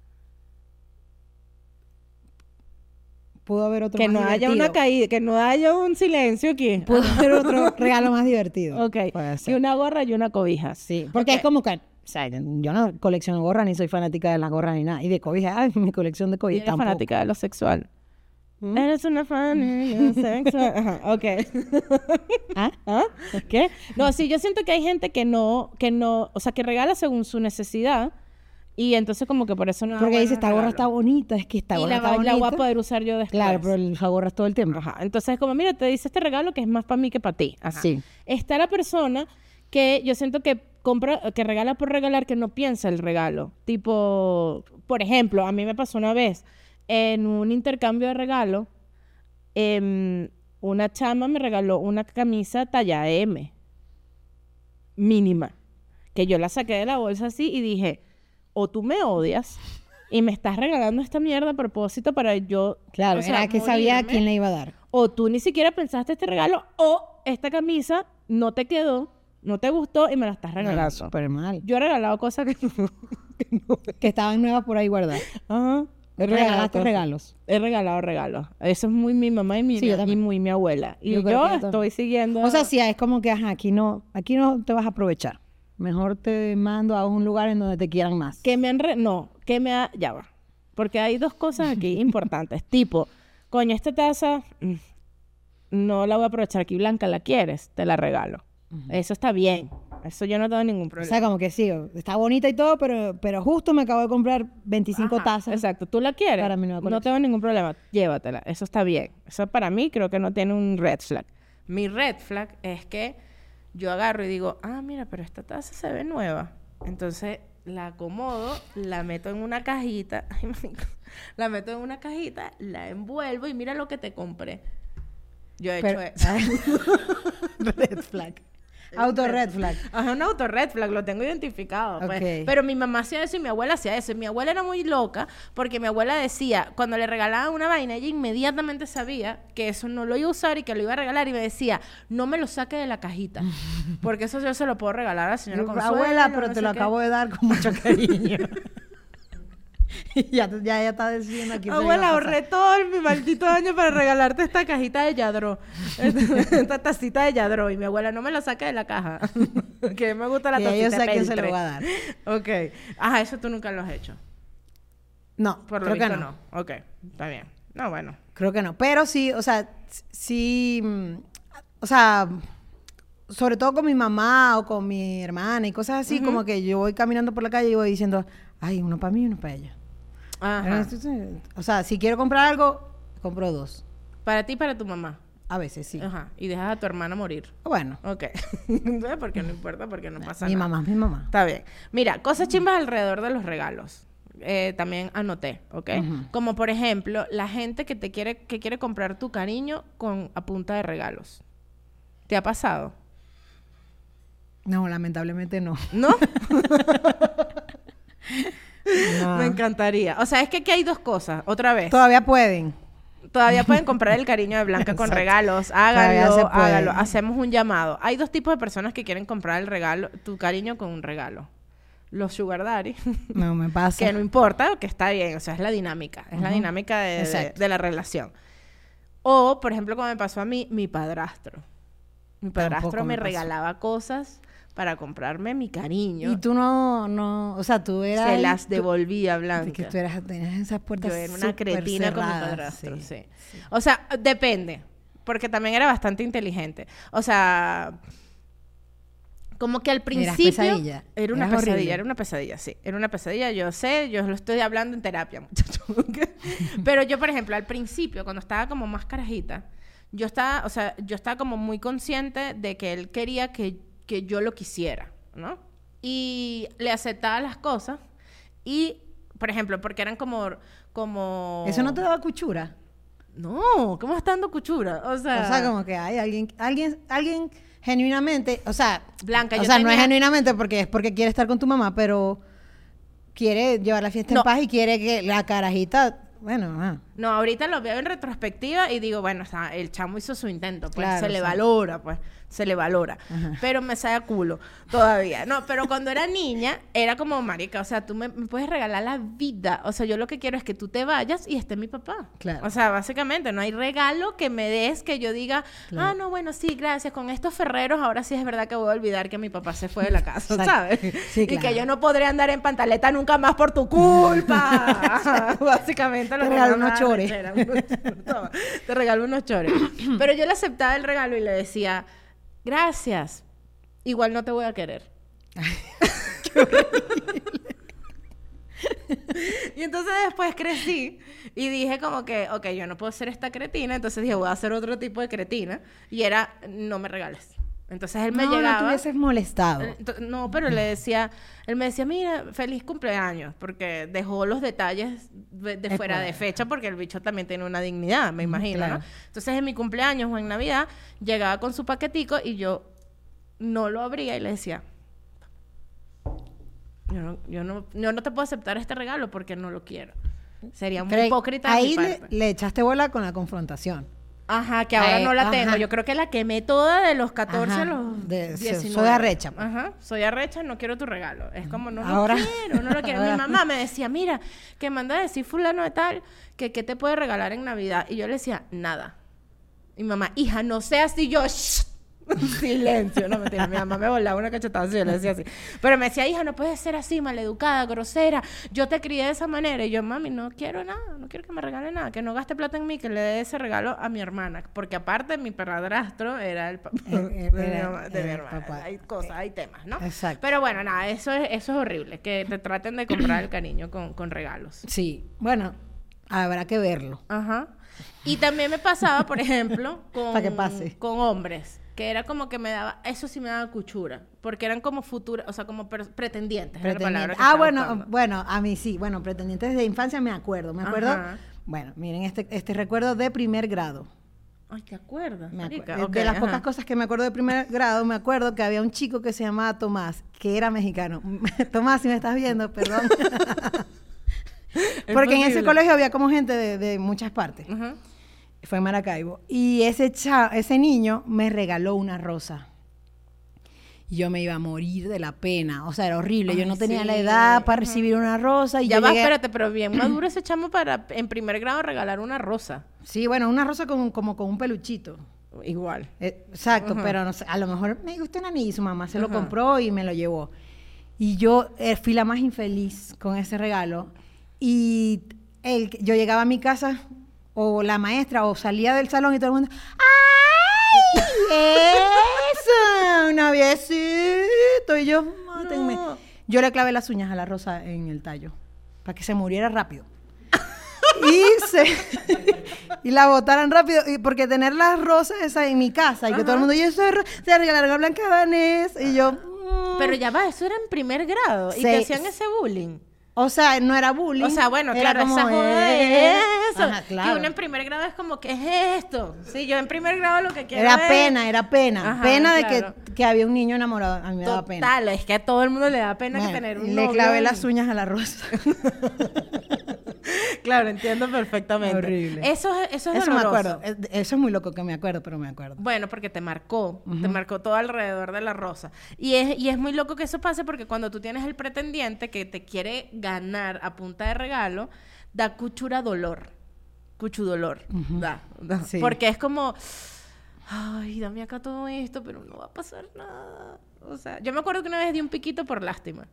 Pudo haber otro Que más no haya una divertido. caída, que no haya un silencio aquí. Pudo haber otro regalo más divertido. Ok. Puede Y ser. una gorra y una cobija. Sí, porque Ok. es como que, o sea, yo no colecciono gorras ni soy fanática de las gorras ni nada. Y de cobijas, ay, mi colección de Y cobijas eres tampoco. fanática de lo sexual. ¿Mm? Eres una fanática sexual. Ajá, ok. ¿Ah? ¿Ah? ¿Qué? No, sí, yo siento que hay gente que no, que no, o sea, que regala según su necesidad y entonces como que por eso no... Porque ah, dice, bueno, esta gorra regalo. está bonita, es que esta Y gorra la, está va- bonita. la voy a poder usar yo después. Claro, pero esa gorra es todo el tiempo. Ajá. Entonces, como, mira, te dice este regalo que es más para mí que para ti. Ajá. Sí. Está la persona que yo siento que compra, que regala por regalar, que no piensa el regalo. Tipo, por ejemplo, a mí me pasó una vez en un intercambio de regalo, em, una chama me regaló una camisa talla M, mínima, que yo la saqué de la bolsa así y dije, o tú me odias y me estás regalando esta mierda a propósito para yo... Claro, o sea, era que sabía a morirme, quién le iba a dar. o tú ni siquiera pensaste este regalo, o esta camisa no te quedó, no te gustó y me la estás regalando. Súper mal. Yo he regalado cosas que no. que no. Que estaban nuevas por ahí guardadas. Ajá. He regalado Regalaste cosas. regalos. He regalado regalos. Eso es muy mi mamá y, mi, Sí, yo y también. muy mi abuela. Y Yo yo, creo que yo también. estoy siguiendo. O sea, sí, es como que, ajá, aquí no, aquí no te vas a aprovechar. mejor te mando a un lugar en donde te quieran más. Que me han... Re... No, que me ha... Ya va. Porque hay dos cosas aquí importantes. Tipo, coño, esta taza mm, no la voy a aprovechar aquí, Blanca, ¿la quieres? Te la regalo. Uh-huh. Eso está bien. Eso yo no tengo ningún problema. O sea, como que sí, está bonita y todo, pero, pero justo me acabo de comprar veinticinco Ajá, tazas. Exacto. ¿Tú la quieres? Para mi nueva no tengo ningún problema. Llévatela. Eso está bien. Eso para mí creo que no tiene un red flag. Mi red flag es que yo agarro y digo, ah, mira, pero esta taza se ve nueva. Entonces la acomodo, la meto en una cajita, ay, marico, la meto en una cajita, la envuelvo y mira lo que te compré. Yo he pero, hecho eso. Red flag. Auto red flag. Ajá, un auto red flag, lo tengo identificado. Pues. Okay. Pero mi mamá hacía eso y mi abuela hacía eso. Y mi abuela era muy loca porque mi abuela decía, cuando le regalaban una vaina, ella inmediatamente sabía que eso no lo iba a usar y que lo iba a regalar. Y me decía, no me lo saque de la cajita. Porque eso yo se lo puedo regalar a la señora Consuelo. Abuela, pero no te sé lo qué. acabo de dar con mucho cariño. ya, ya, ya está diciendo aquí. Abuela, ahorré todo mi maldito año para regalarte esta cajita de Yadro. Esta tacita de Yadro. Y mi abuela, no me lo saque de la caja. Que me gusta la tacita. Yo sé a quién se peltre. lo va a dar. Ok. Ajá, eso tú nunca lo has hecho. No, Por lo creo visto que no. no. Ok, está bien. No, bueno. Creo que no. Pero sí, o sea, sí... O sea... Sobre todo con mi mamá o con mi hermana y cosas así, uh-huh. como que yo voy caminando por la calle y voy diciendo, ay, uno para mí y uno para ella. Ajá. O sea, si quiero comprar algo, compro dos. Para ti y para tu mamá. A veces sí. Ajá. Y dejas a tu hermana morir. Bueno. Ok. Porque no importa, porque no pasa mi nada. Mi mamá es mi mamá. Está bien. Mira, cosas chimbas alrededor de los regalos. Eh, también anoté, ¿ok? Uh-huh. Como por ejemplo, la gente que te quiere, que quiere comprar tu cariño con a punta de regalos. ¿Te ha pasado? No, lamentablemente no. ¿No? No. Me encantaría. O sea, es que aquí hay dos cosas. Otra vez. Todavía pueden. Todavía pueden comprar el cariño de Blanca con regalos. Háganlo, háganlo. Hacemos un llamado. Hay dos tipos de personas que quieren comprar el regalo, tu cariño con un regalo. Los sugar daddy. No me pasa. Que no importa, que está bien. O sea, es la dinámica. Es uh-huh. la dinámica de, de, de la relación. O, por ejemplo, como me pasó a mí, mi padrastro. Mi padrastro me, me regalaba cosas para comprarme mi cariño. Y tú no, no, o sea, tú eras... Se las devolvía, Blanca. Que tú eras, tenías esas puertas Yo era una cretina cerradas, con mi padrastro, sí. Sí. sí. O sea, depende, porque también era bastante inteligente. O sea, como que al principio... Eras pesadilla. Era una Eras pesadilla, horrible. era una pesadilla, sí. Era una pesadilla, yo sé, yo lo estoy hablando en terapia, muchachos. Pero yo, por ejemplo, al principio, cuando estaba como más carajita, yo estaba, o sea, yo estaba como muy consciente de que él quería que que yo lo quisiera, ¿no? Y le aceptaba las cosas y, por ejemplo, porque eran como... como... ¿Eso no te daba cuchura? No, ¿cómo está dando cuchura? O sea... O sea, como que hay alguien, alguien, alguien genuinamente, o sea... Blanca, o yo sea, tenía... no es genuinamente porque es porque quiere estar con tu mamá, pero quiere llevar la fiesta no. en paz y quiere que la carajita... Bueno, ah. No, ahorita lo veo en retrospectiva y digo, bueno, o sea, el chamo hizo su intento, pues Claro, se le sí. valora, pues, se le valora. Ajá. Pero me sabe a culo todavía. No, pero cuando era niña, era como, marica, o sea, tú me, me puedes regalar la vida. O sea, yo lo que quiero es que tú te vayas y esté mi papá. Claro. O sea, básicamente, no hay regalo que me des que yo diga, Claro. ah, no, bueno, sí, gracias, con estos ferreros ahora sí es verdad que voy a olvidar que mi papá se fue de la casa, Exacto. ¿sabes? Sí, y claro. que yo no podré andar en pantaleta nunca más por tu culpa. Básicamente, lo Te que regalo me unos da chores. rechera, unos- Toma, te regalo unos chores. Pero yo le aceptaba el regalo y le decía, gracias, igual no te voy a querer. Y entonces después crecí y dije como que, ok, yo no puedo ser esta cretina, entonces dije, voy a hacer otro tipo de cretina. Y era, no me regales. Entonces él me no, llegaba... no te hubieses molestado. Ent- No, pero le decía, él me decía, mira, feliz cumpleaños, porque dejó los detalles de, de Es fuera de claro. fecha, porque el bicho también tiene una dignidad, me imagino, claro. ¿no? Entonces en mi cumpleaños o en Navidad, llegaba con su paquetico y yo no lo abría y le decía, yo no, yo no, yo no te puedo aceptar este regalo porque no lo quiero. Sería muy Pero hipócrita de ahí mi le, parte. le echaste bola con la confrontación. Ajá, que ahora Ay, no la ajá. tengo. Yo creo que la quemé toda de los catorce Ajá, a los de- soy diecinueve. arrecha, pues. Ajá, soy arrecha, no quiero tu regalo. Es como, no Ahora- lo quiero, no lo quiero. Mi ahora- mamá me decía, mira, que manda a decir fulano de tal, que qué te puede regalar en Navidad. Y yo le decía, nada. Y mamá, hija, no seas así. Yo, "Shh". Silencio, no mentira, mi mamá me volaba una cachetada así, yo le decía así. Pero me decía, hija, no puedes ser así, maleducada, grosera. Yo te crié de esa manera. Y yo, mami, no quiero nada, no quiero que me regale nada, que no gaste plata en mí, que le dé ese regalo a mi hermana. Porque aparte, mi padrastro era el papá Eh, eh, de, mi, era- mamá- de mi era el hermana. papá. Hay cosas, hay temas, ¿no? Exacto. Pero bueno, nada, eso es, eso es horrible, que te traten de comprar el cariño con, con regalos. Sí, bueno, habrá que verlo. Ajá. Y también me pasaba, por ejemplo, con, Pa' que pase. con hombres, que era como que me daba, eso sí me daba cuchura, porque eran como futuras, o sea, como per- pretendientes. era la palabra Pretendientes. que Ah, estaba bueno, buscando. bueno, a mí sí. Bueno, pretendientes de infancia me acuerdo. Me acuerdo. Ajá. Bueno, miren, este, este recuerdo de primer grado. Ay, ¿te acuerdas? Me acu- marica? de- Ok, de las ajá. pocas cosas que me acuerdo de primer grado, me acuerdo que había un chico que se llamaba Tomás, que era mexicano. Tomás, si me estás viendo, perdón. Es Porque en ese posible. colegio había como gente de, de muchas partes. Ajá. Fue en Maracaibo. Y ese, cha- ese niño me regaló una rosa. Y yo me iba a morir de la pena. O sea, era horrible. yo Ay, no tenía sí. la edad para Ajá. recibir una rosa. Y Ya yo va, llegué- espérate, pero bien maduro ese chamo para en primer grado regalar una rosa. Sí, bueno, una rosa con, como con un peluchito. Igual. Eh, exacto, Ajá. pero no sé, a lo mejor me gusta un anillo y su mamá se lo Ajá. compró y me lo llevó. Y yo eh, fui la más infeliz con ese regalo. Y el, yo llegaba a mi casa, o la maestra, o salía del salón y todo el mundo, ¡ay! ¡Eso! ¡Un noviecito! Y yo, mátenme. No. Yo le clavé las uñas a la rosa en el tallo, para que se muriera rápido. y se y la botaran rápido, y porque tener las rosas esas en mi casa y que Ajá. todo el mundo, yo soy ro- se regalaron a Blanca Danés y yo mm. Pero ya va, eso era en primer grado. Y Sí. te hacían ese bullying. O sea, no era bullying. O sea, bueno, era claro, como, esa joda eh, es eso. Ajá, claro. Que uno en primer grado es como, ¿qué es esto? Sí, yo en primer grado lo que quiero Era es... pena, era pena. Ajá, pena de claro. que, que había un niño enamorado. A mí me daba pena. Total, es que a todo el mundo le da pena Bueno, que tener un y le novio clavé en- las uñas a la rosa. Claro, entiendo perfectamente. Horrible. Eso es, eso es Eso me doloroso. acuerdo. Eh, Eso es muy loco que me acuerdo, pero me acuerdo. Bueno, porque te marcó, te marcó todo alrededor de la rosa. Y es, y es muy loco que eso pase porque cuando tú tienes el pretendiente que te quiere ganar a punta de regalo, da cuchura dolor. Cuchudolor. Da, da. Sí. Porque es como, ay, dame acá todo esto, pero no va a pasar nada. O sea, yo me acuerdo que una vez di un piquito por lástima.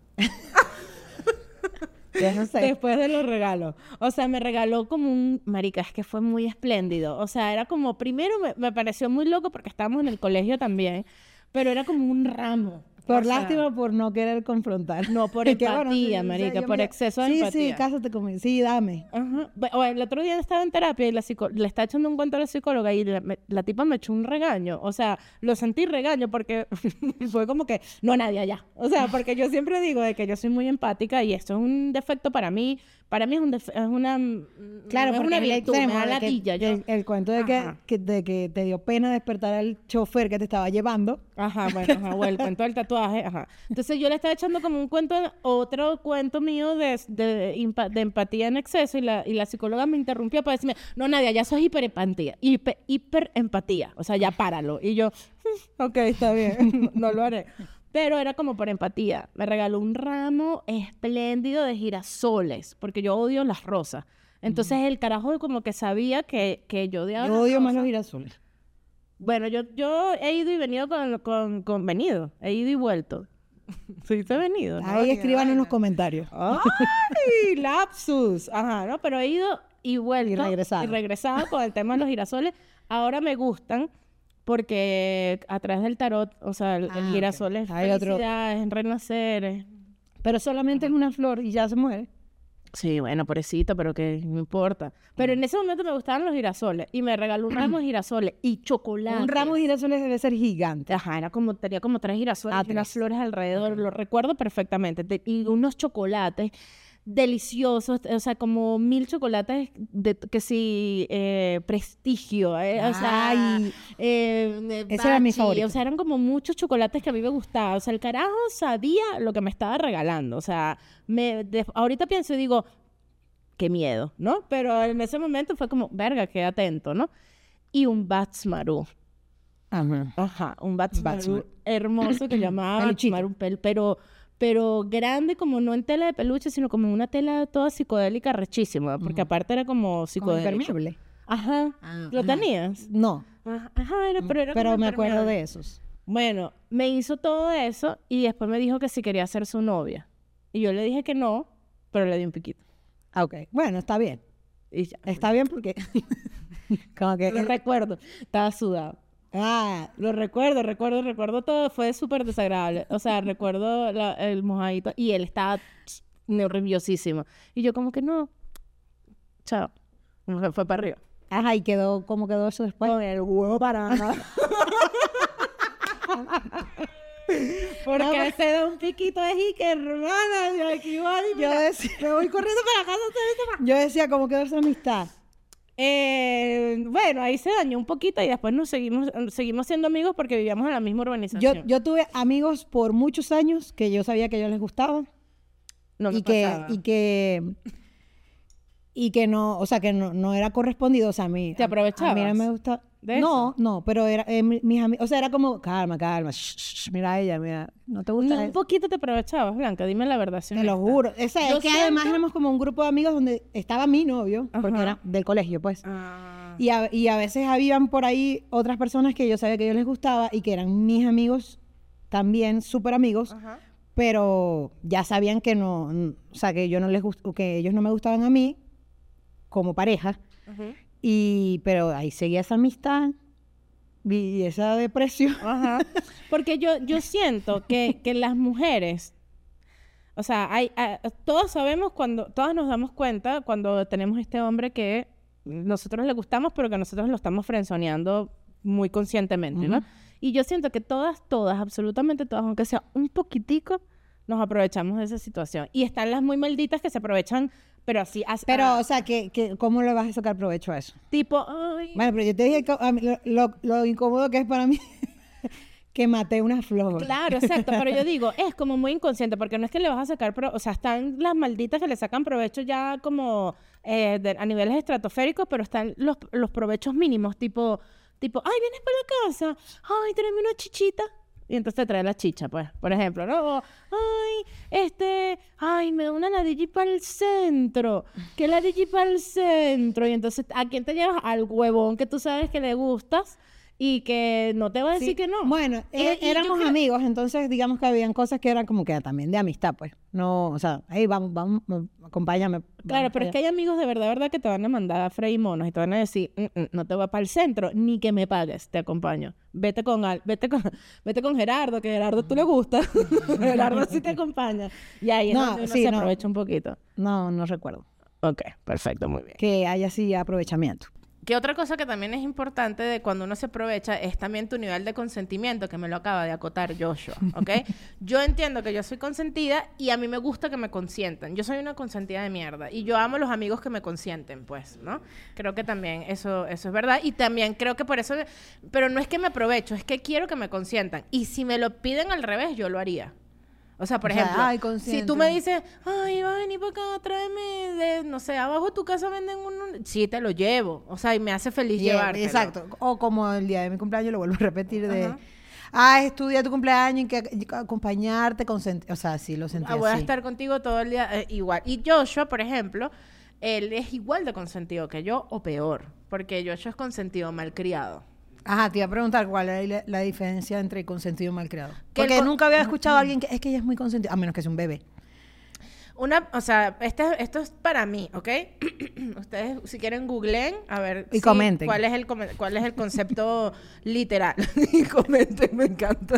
Ya no sé. Después de los regalos. O sea, me regaló como un... Marica, es que fue muy espléndido. O sea, era como... Primero me, me pareció muy loco porque estábamos en el colegio también. Pero era como un ramo. Por O sea, lástima, por no querer confrontar. No, por Es que, empatía, bueno, sí, marica, yo por me- exceso de sí, empatía. Sí, cásate conmigo. Sí, dame. Ajá. Bu- O el otro día estaba en terapia y la psico- le está echando un cuento a la psicóloga y la, me- la tipa me echó un regaño. O sea, lo sentí regaño porque fue como que, no, Nadia, ya. O sea, porque yo siempre digo de que yo soy muy empática y esto es un defecto para mí. Para mí es, un def- es una, Claro, no es porque una es el virtud, me extremo da de que- ladilla, yo- el, el cuento de que, Ajá. que- de que te dio pena despertar al chofer que te estaba llevando. Ajá, bueno, ajá, o el cuento del tatuaje, ajá. Entonces yo le estaba echando como un cuento, otro cuento mío de, de, impa- de empatía en exceso y la, y la psicóloga me interrumpió para decirme, no, Nadia, ya sos hiperempatía, hiper, hiperempatía, o sea, ya páralo. Y yo, "Mm, ok, está bien, no lo haré. Pero era como por empatía. Me regaló un ramo espléndido de girasoles, porque yo odio las rosas. Entonces el carajo como que sabía que, que yo odiaba Yo las odio más rosas. los girasoles. Bueno, yo, yo he ido y venido con, con, con venido. He ido y vuelto. Sí, te he venido, ¿no? Ahí escriban en los comentarios. ¡Ay! Lapsus. Ajá, ¿no? Pero he ido y vuelto. Y regresado. Y regresado con el tema de los girasoles. Ahora me gustan porque a través del tarot, o sea, el, el Ah, ok. girasol es Hay otro- felicidad, es renacer. es- Pero solamente es una flor y ya se muere. Sí, bueno, pobrecito, pero que no importa. Pero en ese momento me gustaban los girasoles y me regaló un ramo de girasoles y chocolate. Un ramo de girasoles debe ser gigante. Ajá, era como, tenía como tres girasoles Ah, y unas tres. flores alrededor, lo recuerdo perfectamente. Te- y unos chocolates deliciosos, o sea, como mil chocolates de que sí, eh, prestigio, eh, o sea, Ay. eh, eh, Ese era mi Bachi, favorito. o sea, eran como muchos chocolates que a mí me gustaban, o sea, el carajo sabía lo que me estaba regalando, o sea, me, de- ahorita pienso y digo, qué miedo, ¿no? Pero en ese momento fue como, verga, qué atento, ¿no? Y un Batsmaru. Ajá. Ajá, un Batsmaru Batsmaru. hermoso que llamaba Peluchito. Batsmaru, pel- pero, pero grande como no en tela de peluche, sino como en una tela toda psicodélica rechísima, porque aparte era como Como psicodélico. impermeable. Ajá, Ah, ¿lo ajá. tenías? No. Ajá, era, pero era Pero como me acuerdo impermeable. de esos. Bueno, me hizo todo eso y después me dijo que si quería ser su novia. Y yo le dije que no, pero le di un piquito. Ah, ok. Bueno, está bien. Y ya. Está bien porque... como que... Lo recuerdo, estaba sudado. Ah, Lo recuerdo, recuerdo, recuerdo todo. Fue súper desagradable. O sea, recuerdo la- el mojadito y él estaba nerviosísimo. Y yo como que no, chao. Fue, fue para arriba. ajá, ¿y quedó, cómo quedó eso después? Con el huevo parado. Porque No, se da un piquito de jique, hermana. Y aquí voy, Yo mira, decía, me voy corriendo para casa. ¿Sabes? yo decía, ¿cómo quedó esa amistad? Eh, bueno, ahí se dañó un poquito y después nos seguimos, seguimos siendo amigos porque vivíamos en la misma Yo, urbanización. yo tuve amigos por muchos años que yo sabía que a ellos les gustaba no me y que, pasaba. y que y que no, o sea, que no, no era correspondido, o sea, a mí ¿Te a- A, mí aprovechabas no me gusta. de No, eso? no, pero era eh, mi- mis amigos, o sea, era como calma, calma, shh, shh, shh, mira a ella, mira, no te gusta No, un eso? poquito te aprovechabas, Blanca. Dime la verdad. si Te lo honesta. juro. Esa, Yo es que además siento- éramos como un grupo de amigos donde estaba mi novio, porque Ajá. era del colegio, pues. Ah. Y a, y a veces habían por ahí otras personas que yo sabía que a ellos les gustaba y que eran mis amigos también, súper amigos, Ajá. pero ya sabían que no, n- o sea, que yo no les gust- que ellos no me gustaban a mí como pareja, Ujú. y pero ahí seguía esa amistad y esa depresión. Ajá. Porque yo, yo siento que, que las mujeres, o sea, hay, a- todos sabemos cuando, todas nos damos cuenta cuando tenemos este hombre que nosotros le gustamos, pero que nosotros lo estamos frenzoneando muy conscientemente, ¿no? Ujú. Y yo siento que todas, todas, absolutamente todas, aunque sea un poquitico, nos aprovechamos de esa situación. Y están las muy malditas que se aprovechan, pero así, as- Pero, ah, o sea, que, que, ¿cómo le vas a sacar provecho a eso? tipo, ay, Bueno, pero yo te dije que a mí lo, lo- lo incómodo que es para mí que maté una flor. claro, exacto, pero yo digo, es como muy inconsciente, porque no es que le vas a sacar, pro- o sea, están las malditas que le sacan provecho ya como eh, de- a niveles estratosféricos, pero están los, los provechos mínimos, tipo, tipo, ay, vienes para la casa, ay, tráeme una chichita, y entonces te trae la chicha, pues, por ejemplo, ¿no? O, ay, este, ay, me da una ladilla para el centro, ¿qué ladilla para el centro? Y entonces, ¿a quién te llevas? Al huevón que tú sabes que le gustas y que no te va a decir Sí. que no. Bueno, Y- e- y yo éramos creo- amigos, entonces digamos que habían cosas que eran como que también de amistad, pues. No, o sea, hey, vamos, vamos, m- acompáñame. Claro, vamos pero es que allá. hay amigos de verdad, verdad, que te van a mandar a freír monos y te van a decir, "Mm, mm, no te voy para el centro, ni que me pagues, te acompaño. Vete con Al- vete con, vete con Gerardo, que Gerardo tú le gusta. Gerardo sí te acompaña. Y ahí es No, donde uno sí, se no. aprovecha un poquito. No, no recuerdo. Ok, perfecto, muy bien. Que haya así aprovechamiento. Que otra cosa que también es importante de cuando uno se aprovecha es también tu nivel de consentimiento, que me lo acaba de acotar Joshua, ¿ok? Yo entiendo que yo soy consentida y a mí me gusta que me consientan. Yo soy una consentida de mierda y yo amo a los amigos que me consienten, pues, ¿no? Creo que también eso, eso es verdad y también creo que por eso... Pero no es que me aprovecho, es que quiero que me consientan. Y si me lo piden al revés, yo lo haría. O sea, por O sea, ejemplo, ay, si consiénteme. tú me dices, ay, va a venir para acá, tráeme de, no sé, abajo de tu casa venden un... un-". Sí, te lo llevo. O sea, y me hace feliz Y, eh, llevártelo. exacto. O como el día de mi cumpleaños, lo vuelvo a repetir de... Ajá. Ah, es tu día de tu cumpleaños y que acompañarte, consentir. O sea, sí, lo sentí Ah, voy a así. estar contigo todo el día eh, igual. Y Joshua, por ejemplo, él es igual de consentido que yo o peor. Porque Joshua es consentido malcriado. Ajá, te iba a preguntar cuál es la, la diferencia entre consentido y malcriado. Que el Porque con- nunca había escuchado a alguien que es que ella es muy consentida, a menos que sea un bebé. Una, o sea, este, esto es para mí, ¿ok? Ustedes, si quieren, googleen, a ver Y si- comenten. cuál es el come- cuál es el concepto literal. Y comenten, me encanta.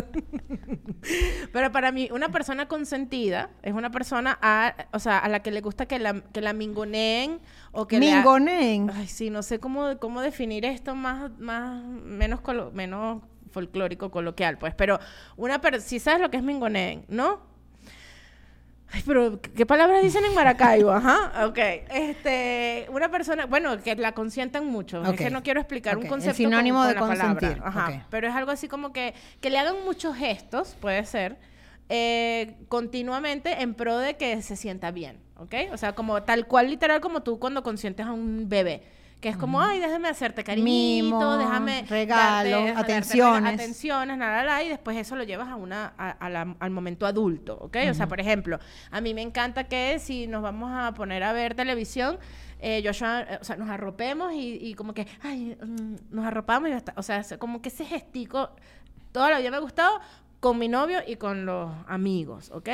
Pero para mí, una persona consentida es una persona a, o sea, a la que le gusta que la, que la mingoneen o que le ha- Mingonen. Ay, sí, no sé cómo, cómo definir esto más, más, menos, colo- menos folclórico, coloquial, pues. Pero una persona, si sabes lo que es mingoneen, ¿no? Ay, pero ¿qué palabras dicen en Maracaibo? Ajá, ok. Este, una persona, bueno, que la consientan mucho. Es Ok. que no quiero explicar Ok, un el concepto sinónimo con, de con la palabra. consentir, Ajá. ok. Pero es algo así como que, que le hagan muchos gestos, puede ser, eh, continuamente en pro de que se sienta bien, ¿ok? O sea, como tal cual, literal, como tú cuando consientes a un bebé. que es como, ay, déjame hacerte cariñito, Mimo, déjame regalo, darte- darte atenciones. rega- atenciones, nada, nada, y después eso lo llevas a una, a- a la- al momento adulto, ¿ok? O sea, por ejemplo, a mí me encanta que si nos vamos a poner a ver televisión, eh, Joshua, eh, o sea, nos arropemos y, y como que, ay, mm, nos arropamos y hasta, o sea, es como que ese gestico, toda la vida me ha gustado con mi novio y con los amigos, ¿ok?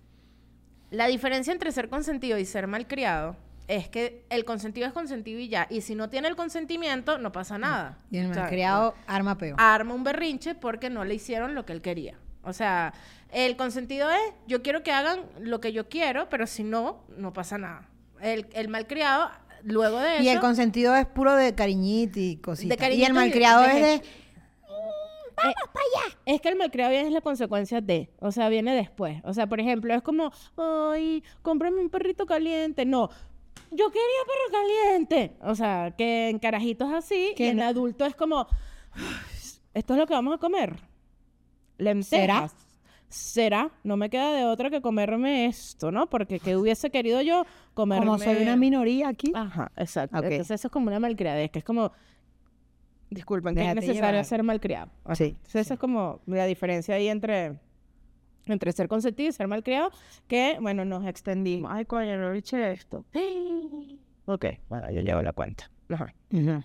La diferencia entre ser consentido y ser malcriado es que el consentido es consentido y ya. Y si no tiene el consentimiento, no pasa nada. Y el O sea, malcriado arma peo. arma un berrinche porque no le hicieron lo que él quería. O sea, el consentido es, yo quiero que hagan lo que yo quiero, pero si no, no pasa nada. El, el malcriado, luego de eso... Y el consentido es puro de cariñito y cositas. De cariñito y el y malcriado de- es de- de... Eh, Es que el malcriado es la consecuencia de, o sea, viene después. O sea, por ejemplo, es como, ay, cómprame un perrito caliente. No, yo quería perro caliente. O sea, que en carajitos así, Que y en no- adulto es como, esto es lo que vamos a comer. Lentejas. ¿Será? ¿Será? No me queda de otra que comerme esto, ¿no? Porque que hubiese querido yo comerme... Como soy una minoría aquí. Ajá, exacto. Ok. Entonces eso es como una malcriadez, que es como... Disculpen, que es Déjate necesario llevar. ser malcriado. Sí, Entonces esa es como la diferencia ahí entre, entre ser consentido y ser malcriado, que, bueno, nos extendimos. Ay, coño, no eché esto. Ok, bueno, yo llevo la cuenta. Ajá. Ujú.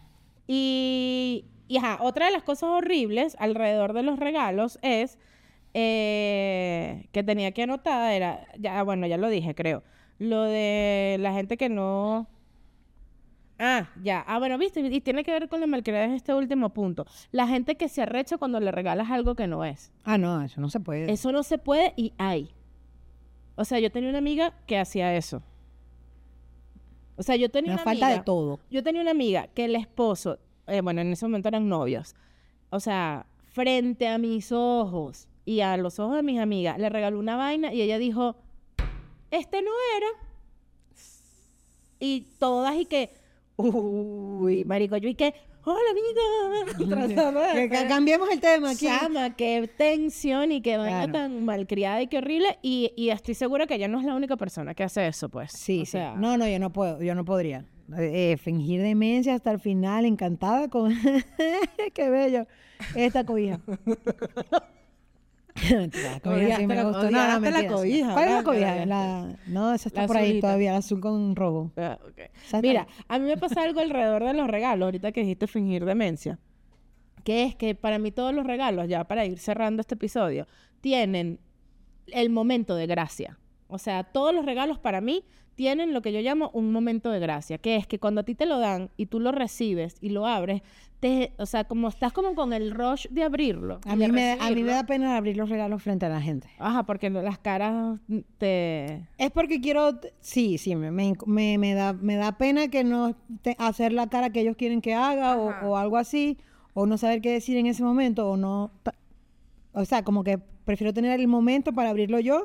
Y, y ajá, otra de las cosas horribles alrededor de los regalos es eh, que tenía que anotar, era, ya, bueno, ya lo dije, creo, lo de la gente que no... Ah, ya. Ah, bueno, viste, y tiene que ver con la malcriadez este último punto. La gente que se arrecha cuando le regalas algo que no es. Ah, no, eso no se puede. Eso no se puede y hay. O sea, yo tenía una amiga que hacía eso. O sea, yo tenía Una una falta amiga... de todo. Yo tenía una amiga que el esposo, eh, bueno, en ese momento eran novios, o sea, frente a mis ojos y a los ojos de mis amigas, le regaló una vaina y ella dijo, este no era. Y todas y que, uy, marico, yo y que, hola amiga, tratando de Que- que hacer- cambiemos el tema aquí. Chama, qué tensión y qué vaina Claro. tan malcriada y qué horrible. Y, y estoy segura que ella no es la única persona que hace eso, pues. Sí, O sí. sea, No, no, yo no puedo, yo no podría. Eh, eh, fingir demencia hasta el final, encantada con... ¡Qué bello! Esta cobija. Mentira, la cobija sí Odiaste me la- gustó. No, odiaste no, la mentira. cobija, ¿Cuál es la ¿verdad? cobija? La... No, esa está La por ahí azulita. todavía, la azul con rojo. ah, ok. Esa está- Mira, a mí me pasa algo alrededor de los regalos, ahorita que dijiste fingir demencia, que es que para mí todos los regalos, ya para ir cerrando este episodio, tienen el momento de gracia. O sea, todos los regalos para mí tienen lo que yo llamo un momento de gracia, que es que cuando a ti te lo dan y tú lo recibes y lo abres, te, o sea, como estás como con el rush de abrirlo. A y mí, de me, a mí recibirlo. me da pena abrir los regalos frente a la gente. Ajá, porque no- las caras te... Es porque quiero, sí, sí, me, me, me- me da, me da pena que no te- hacer la cara que ellos quieren que haga o, Ajá. o algo así, o no saber qué decir en ese momento, o no, ta- o sea, como que prefiero tener el momento para abrirlo yo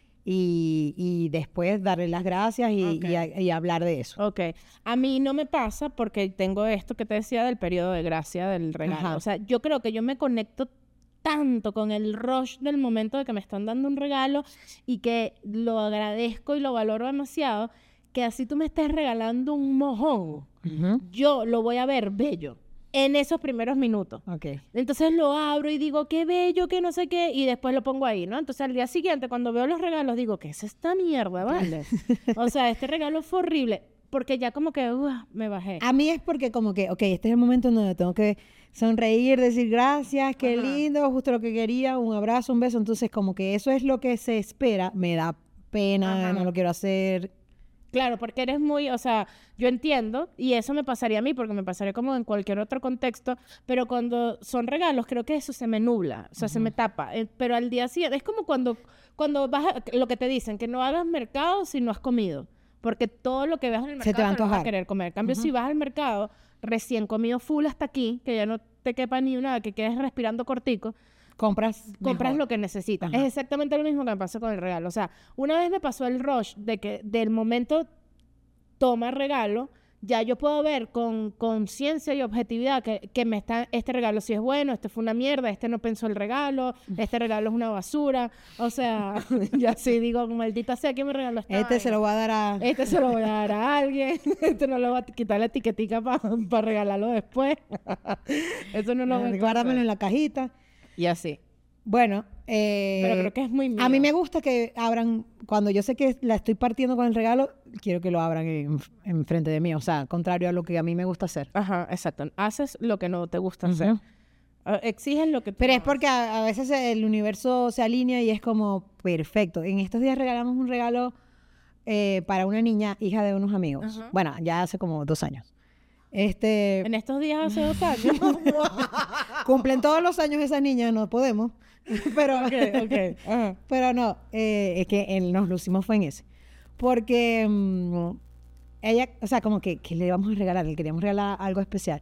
y, y después darle las gracias y, Ok. y a- y hablar de eso. Ok. A mí no me pasa porque tengo esto que te decía del periodo de gracia del regalo. Ajá. O sea, yo creo que yo me conecto tanto con el rush del momento de que me están dando un regalo y que lo agradezco y lo valoro demasiado, que así tú me estés regalando un mojón, Ujú. yo lo voy a ver bello en esos primeros minutos. Ok. Entonces lo abro y digo, qué bello, que no sé qué, y después lo pongo ahí, ¿no? Entonces al día siguiente, cuando veo los regalos, digo, ¿qué es esta mierda, vale? O sea, este regalo fue horrible, porque ya como que, uh, me bajé. A mí es porque como que, ok, este es el momento en donde tengo que sonreír, decir gracias, qué Ajá. lindo, justo lo que quería, un abrazo, un beso. Entonces como que eso es lo que se espera, me da pena, Ajá. no lo quiero hacer. Claro, porque eres muy, o sea, yo entiendo, y eso me pasaría a mí, porque me pasaría como en cualquier otro contexto, pero cuando son regalos, creo que eso se me nubla, o sea, se me tapa. Eh, pero al día siguiente, es como cuando, cuando vas a, lo que te dicen, que no hagas mercado si no has comido, porque todo lo que veas en el Se te va a mercado te lo vas a antojar. querer comer. En cambio, si vas al mercado recién comido full hasta aquí, que ya no te quepa ni una, que quedes respirando cortico, Compras compras mejor. lo que necesitas. Ajá. Es exactamente lo mismo que me pasó con el regalo. O sea, una vez me pasó el rush de que del momento toma regalo, ya yo puedo ver con conciencia y objetividad que, que me está, este regalo sí es bueno, este fue una mierda, este no pensó el regalo, este regalo es una basura. O sea, ya sí digo, maldita sea, ¿quién me regaló esta Este vaina? se lo voy a dar a... Este se lo voy a dar a alguien. Este no le voy a quitar la etiquetica para pa regalarlo después. Eso no lo voy a Guárdamelo hacer. en la cajita. Y así. Bueno, eh, Pero creo que es muy mío. a mí me gusta que abran, cuando yo sé que la estoy partiendo con el regalo, quiero que lo abran en, en frente de mí, o sea, contrario a lo que a mí me gusta hacer. Ajá, exacto. Haces lo que no te gusta hacer. Ujú. Uh, exiges lo que tú Pero no es porque a, a veces el universo se alinea y es como perfecto. En estos días regalamos un regalo eh, para una niña, hija de unos amigos. Ajá. Bueno, ya hace como dos años. Este, haces. En estos días hace dos años. cumplen todos los años esas niñas, no podemos. Pero, Ok, ok. Ajá. pero no, eh, es que el- nos lucimos fue en ese. Porque mm, ella, o sea, como que, que le íbamos a regalar, le queríamos regalar algo especial.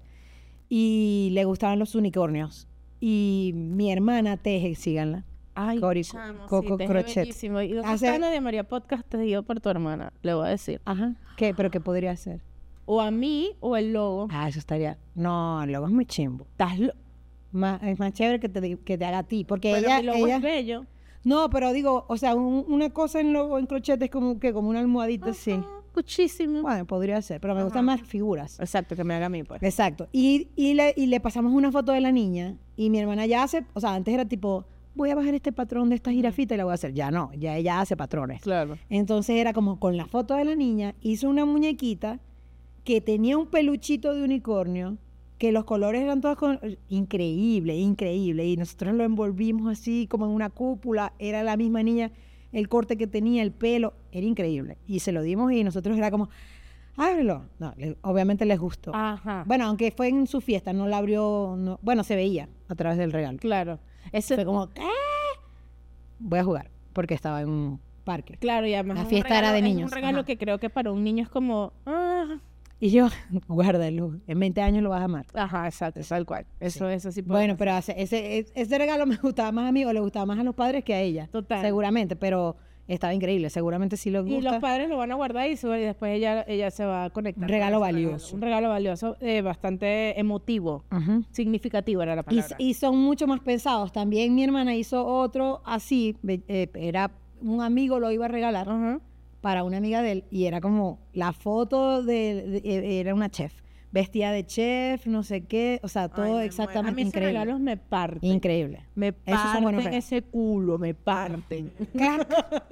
Y le gustaban los unicornios. Y mi hermana teje, síganla. Ay, Cori- chamo, Coco sí, teje Crochet. bellísimo. Y Hace- Ana de María Podcast te dio por tu hermana, le voy a decir. Ajá. ¿Qué? ¿Pero qué podría ser? O a mí o el logo. Ah, eso estaría... No, el logo es muy chimbo. Estás lo- Más, es más chévere que te, di- que te haga a ti. Porque Pero ella... mi logo ella es bello. No, pero digo, o sea, un- una cosa en logo, en crochet es como que como una almohadita así. Ajá, muchísimo. Bueno, podría ser, pero me Ajá. gustan más figuras. Exacto, que me haga a mí, pues. Exacto. Y, y, le, y le pasamos una foto de la niña y mi hermana ya hace, o sea, antes era tipo, voy a bajar este patrón de esta jirafita y la voy a hacer. Ya no, ya ella hace patrones. Claro. Entonces era como con la foto de la niña, hizo una muñequita que tenía un peluchito de unicornio, que los colores eran todos con... increíble, increíble. Y nosotros lo envolvimos así como en una cúpula, era la misma niña, el corte que tenía, el pelo, era increíble. Y se lo dimos y nosotros era como, ábrelo. No, le- obviamente les gustó. Ajá. Bueno, aunque fue en su fiesta, no la abrió, no- bueno, se veía a través del regalo. Claro. Ese, Fue como, ¿qué? Voy a jugar, porque estaba en un parque. claro, y además La es un fiesta era regalo- de es niños, un regalo ajá. que creo que para un niño es como... Ah, Y yo, guárdalo, en veinte años lo vas a amar. ajá, exacto, tal cual. Eso, eso sí puede Bueno, pasar. pero ese, ese, ese regalo me gustaba más a mí o le gustaba más a los padres que a ella. Total. Seguramente, pero estaba increíble. Seguramente sí les Y gusta. los padres lo van a guardar y, su- y después ella, ella se va a conectar. Un con regalo ese valioso. Un regalo valioso, eh, bastante emotivo. Ujú. Significativo era la Y, palabra. y son mucho más pensados. También mi hermana hizo otro así. ve- eh, era un amigo lo iba a regalar Ajá. para una amiga de él y era como la foto de, de- eh, era una chef. Vestida de chef, no sé qué. O sea, Ay, todo me exactamente muero. A mí esos increíble. regalos me parten. Increíble. Me Esos son buenos parten regalos. ese culo, me parten. Clac.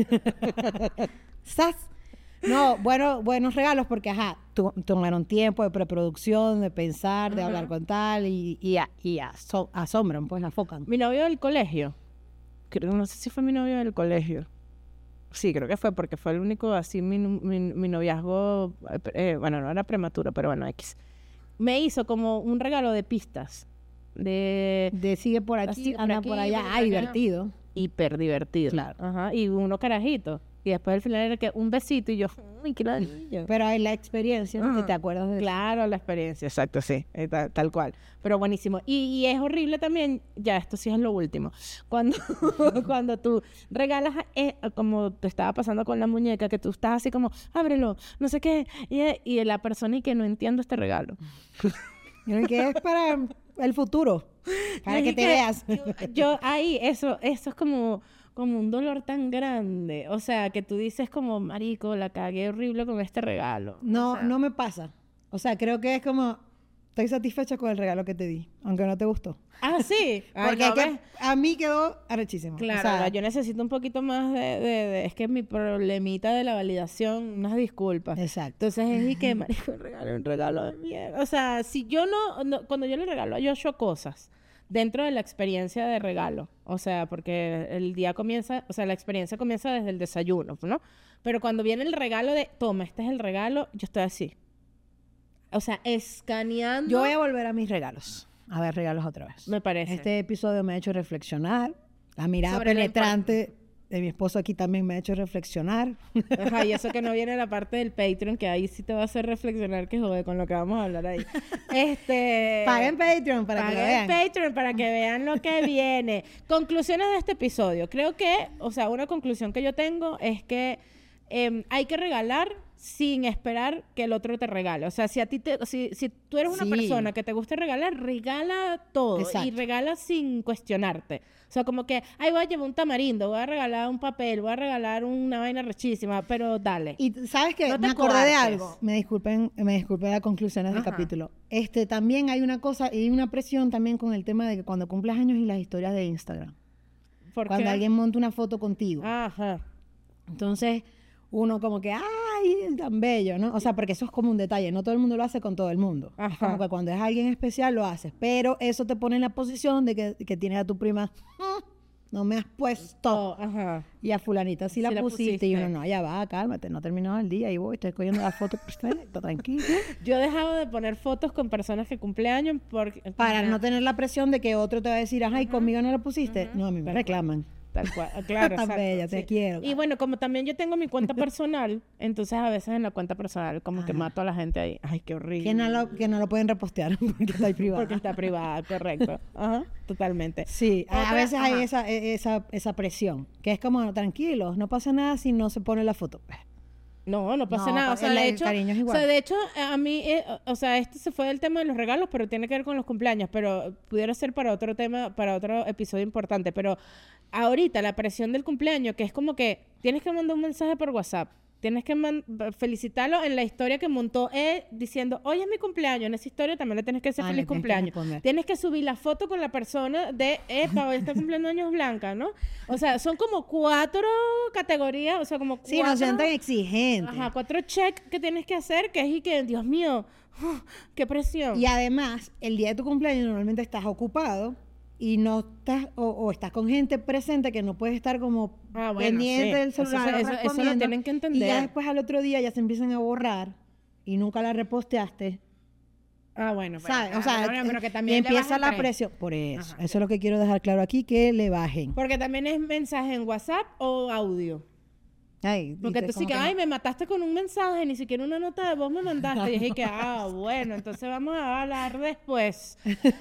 ¡Zas! No, bueno, buenos regalos porque, ajá, tu- tomaron tiempo de preproducción, de pensar, de Ajá. hablar con tal y, y, a- y aso- asombran, pues, afocan. Mi novio del colegio, creo, no sé si fue mi novio del colegio. Sí, creo que fue, porque fue el único, así, mi, mi, mi noviazgo, eh, eh, bueno, no era prematuro, pero bueno, X. Me hizo como un regalo de pistas, de De sigue por aquí, Así, por anda aquí, por allá. por Ah, allá. divertido. hiper divertido. Claro. Ajá, y uno carajito. Y después al final era que un besito y yo, uy, qué ladilla. Pero hay la experiencia, ¿no? Ajá. Que te acuerdas de Claro, la experiencia, exacto, sí, eh, ta- tal, cual. Pero buenísimo. Y, y es horrible también, ya esto sí es lo último, cuando, cuando tú regalas, eh, como te estaba pasando con la muñeca, que tú estás así como, ábrelo, no sé qué, y, y la persona y que no entiendo este regalo. Yo, que es para el futuro, para Yo que dije, te veas. Yo, yo ahí, eso, eso es como, como un dolor tan grande. O sea, que tú dices como, marico, la cagué horrible con este regalo. No, O sea, no me pasa. O sea, creo que es como, estoy satisfecha con el regalo que te di, aunque no te gustó. Ah, sí. Ay, Porque no, es que ¿ves? a mí quedó arrechísimo. Claro, O sea, yo necesito un poquito más de, de- de- Es que mi problemita de la validación, unas disculpas. Exacto. Entonces es y que, marico, regalo un regalo de mierda. O sea, si yo no, no- Cuando yo le regalo a Joshua cosas dentro de la experiencia de regalo, o sea, porque el día comienza, o sea, la experiencia comienza desde el desayuno, ¿no? Pero cuando viene el regalo de, toma, este es el regalo, yo estoy así. O sea, escaneando. Yo voy a volver a mis regalos. A ver, regalos otra vez. Me parece. Este episodio me ha hecho reflexionar. La mirada Sobre la penetrante de mi esposo aquí también me ha hecho reflexionar. Ajá, y eso que no viene la parte del Patreon, que ahí sí te va a hacer reflexionar que jode con lo que vamos a hablar ahí. Este... Paguen Patreon para que lo Paguen vean. Patreon para que vean lo que viene. Conclusiones de este episodio. Creo que, o sea, una conclusión que yo tengo es que eh, hay que regalar sin esperar que el otro te regale. O sea, si a ti te, si, si tú eres una Sí. persona que te gusta regalar, regala todo. Exacto. Y regala sin cuestionarte. O sea, como que, ay, voy a llevar un tamarindo, voy a regalar un papel, voy a regalar una vaina rechísima, pero dale. Y sabes que No te me acordé de coartes. algo. Me disculpen, me disculpen las conclusiones del Ajá. capítulo. Este también hay una cosa y una presión también con el tema de que cuando cumples años y las historias de Instagram. ¿Por Cuando qué? alguien monta una foto contigo. Ajá. Entonces, uno como que, ay, tan bello, ¿no? O sea, porque eso es como un detalle. No todo el mundo lo hace con todo el mundo. Es Ajá. como que cuando es alguien especial lo haces. Pero eso te pone en la posición de que, que tienes a tu prima, "Mm, no me has puesto. Oh, ajá. Y a fulanita sí, la, Sí la pusiste. Y uno, pusiste. no, ya va, cálmate, no ha terminado el día. Y voy, estoy cogiendo la foto perfecta, tranquilo. Yo he dejado de poner fotos con personas que cumpleaños porque... Para no tener la presión de que otro te va a decir, ay, conmigo no la pusiste. No, a mí me Tal reclaman. Tal cual, ah, claro, Tan exacto, bella, te quiero. Y bueno, como también yo tengo mi cuenta personal, entonces a veces en la cuenta personal como que Ajá. mato a la gente ahí. Ay, qué horrible. Que no lo, que no lo pueden repostear porque está ahí privado. Porque está privada, correcto. Ajá, totalmente. Sí, a- a Otra- veces hay ajá. esa, e- esa, esa presión, que es como, tranquilos, no pasa nada si no se pone la foto. No, no pasa No, nada. O pa- sea, el- de el hecho, cariño es igual. O sea, de hecho, a mí, eh, o sea, este se fue del tema de los regalos, pero tiene que ver con los cumpleaños, pero pudiera ser para otro tema, para otro episodio importante. Pero ahorita la presión del cumpleaños, que es como que tienes que mandar un mensaje por WhatsApp. Tienes que man- felicitarlo en la historia que montó él diciendo, hoy es mi cumpleaños. En esa historia también le tienes que decir Ah, feliz le tienes que cumpleaños. responder. Tienes que subir la foto con la persona de, epa, hoy está cumpliendo años Blanca, ¿no? O sea, son como cuatro categorías, o sea, como Sí, no cuatro... sean tan exigentes. Ajá, cuatro check que tienes que hacer, que es y que, Dios mío, uf, qué presión. Y además, el día de tu cumpleaños normalmente estás ocupado y no estás, o, o estás con gente presente que no puedes estar como Ah, bueno, pendiente sí. del Eso- celular. eso- eso lo respondiendo, tienen que entender. Y ya después al otro día ya se empiezan a borrar y nunca la reposteaste. Ah, bueno, pero, ¿Sabes? O ah, sea, bueno, pero que y también le empieza bajen la tres. presión. Por eso. Ajá, eso es lo que quiero dejar claro aquí, que le bajen. Porque también es mensaje en WhatsApp o audio. Ay, Porque viste, tú sí como que, que no- ay, me mataste con un mensaje, ni siquiera una nota de voz me mandaste. Y dije que, ah, bueno, entonces vamos a hablar después.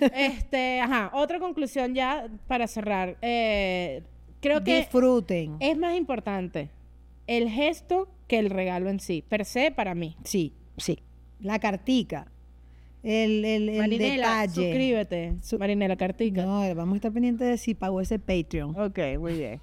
Este, ajá, otra conclusión ya para cerrar. Eh, creo que disfruten. es más importante el gesto que el regalo en sí, per se para mí. Sí, sí. La cartica. El, el, el Marinela, detalle. suscríbete. Su- Marinela Cartica. No, vamos a estar pendientes de si pagó ese Patreon. Ok, muy bien.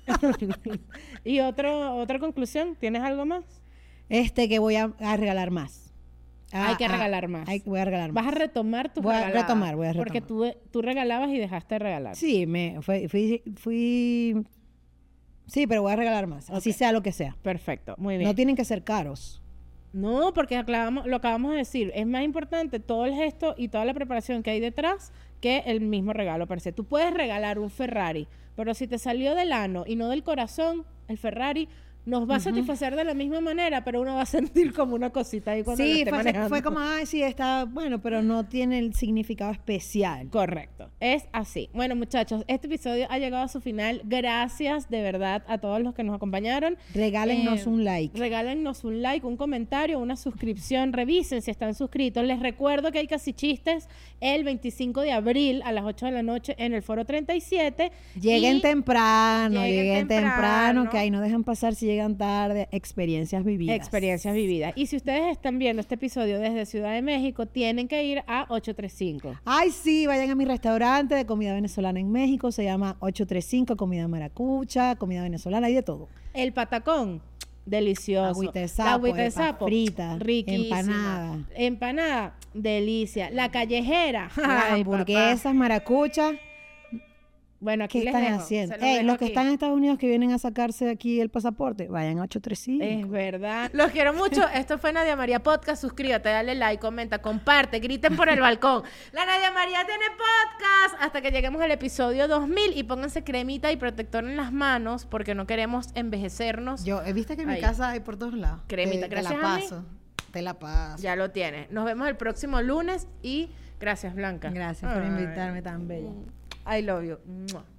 ¿Y otro, otra conclusión? ¿Tienes algo más? Este que voy a, a regalar más. Ah, Hay que ah, regalar más. hay- voy a regalar Vas más. a retomar tus Voy a regaladas. retomar, voy a Porque retomar. tú, tú regalabas y dejaste de regalar. Sí, me fui, fui, fui- Sí, pero voy a regalar más. Así Ok. sea lo que sea. Perfecto, muy bien. No tienen que ser caros. No, porque acabamos, lo acabamos de decir. Es más importante todo el gesto y toda la preparación que hay detrás que el mismo regalo per se. Tú puedes regalar un Ferrari, pero si te salió del ano y no del corazón, el Ferrari nos va a satisfacer de la misma manera, pero uno va a sentir como una cosita ahí cuando lo Sí, esté fue, manejando. fue como, ay, sí, está bueno, pero no tiene el significado especial. Correcto, es así. Bueno, muchachos, este episodio ha llegado a su final. Gracias de verdad a todos los que nos acompañaron. Regálennos Eh, un like. Regálennos un like, un comentario, una suscripción. Revisen si están suscritos. Les recuerdo que hay Casi Chistes el veinticinco de abril a las ocho de la noche en el Foro treinta y siete. Lleguen Y temprano, lleguen lleguen temprano, temprano. que ahí no dejan pasar si llegan tarde. Experiencias vividas. Experiencias vividas. Y si ustedes están viendo este episodio desde Ciudad de México, tienen que ir a ochocientos treinta y cinco. Ay, sí, vayan a mi restaurante de comida venezolana en México. Se llama ochocientos treinta y cinco, comida maracucha, comida venezolana y de todo. El patacón, delicioso. Agüita de La sapo, agüita de arepa sapo, frita, riquísima. empanada. Empanada, delicia. La callejera. Las Ay, hamburguesas maracuchas. papá. Bueno, aquí ¿Qué les están dejo, haciendo? se los Eh, dejo los que aquí. están en Estados Unidos que vienen a sacarse aquí el pasaporte, vayan a ochocientos treinta y cinco. Es verdad. Los quiero mucho. Esto fue Nadia María Podcast. Suscríbete, dale like, comenta, comparte, griten por el balcón. La Nadia María tiene podcast. Hasta que lleguemos al episodio dos mil y pónganse cremita y protector en las manos porque no queremos envejecernos. Yo, he visto que en mi Ahí. casa hay por todos lados. Cremita, te, te gracias la a mí. paso. Te la paso. Ya lo tienes. Nos vemos el próximo lunes y gracias, Blanca. Gracias por Ay. invitarme tan bella. I love you. Mua.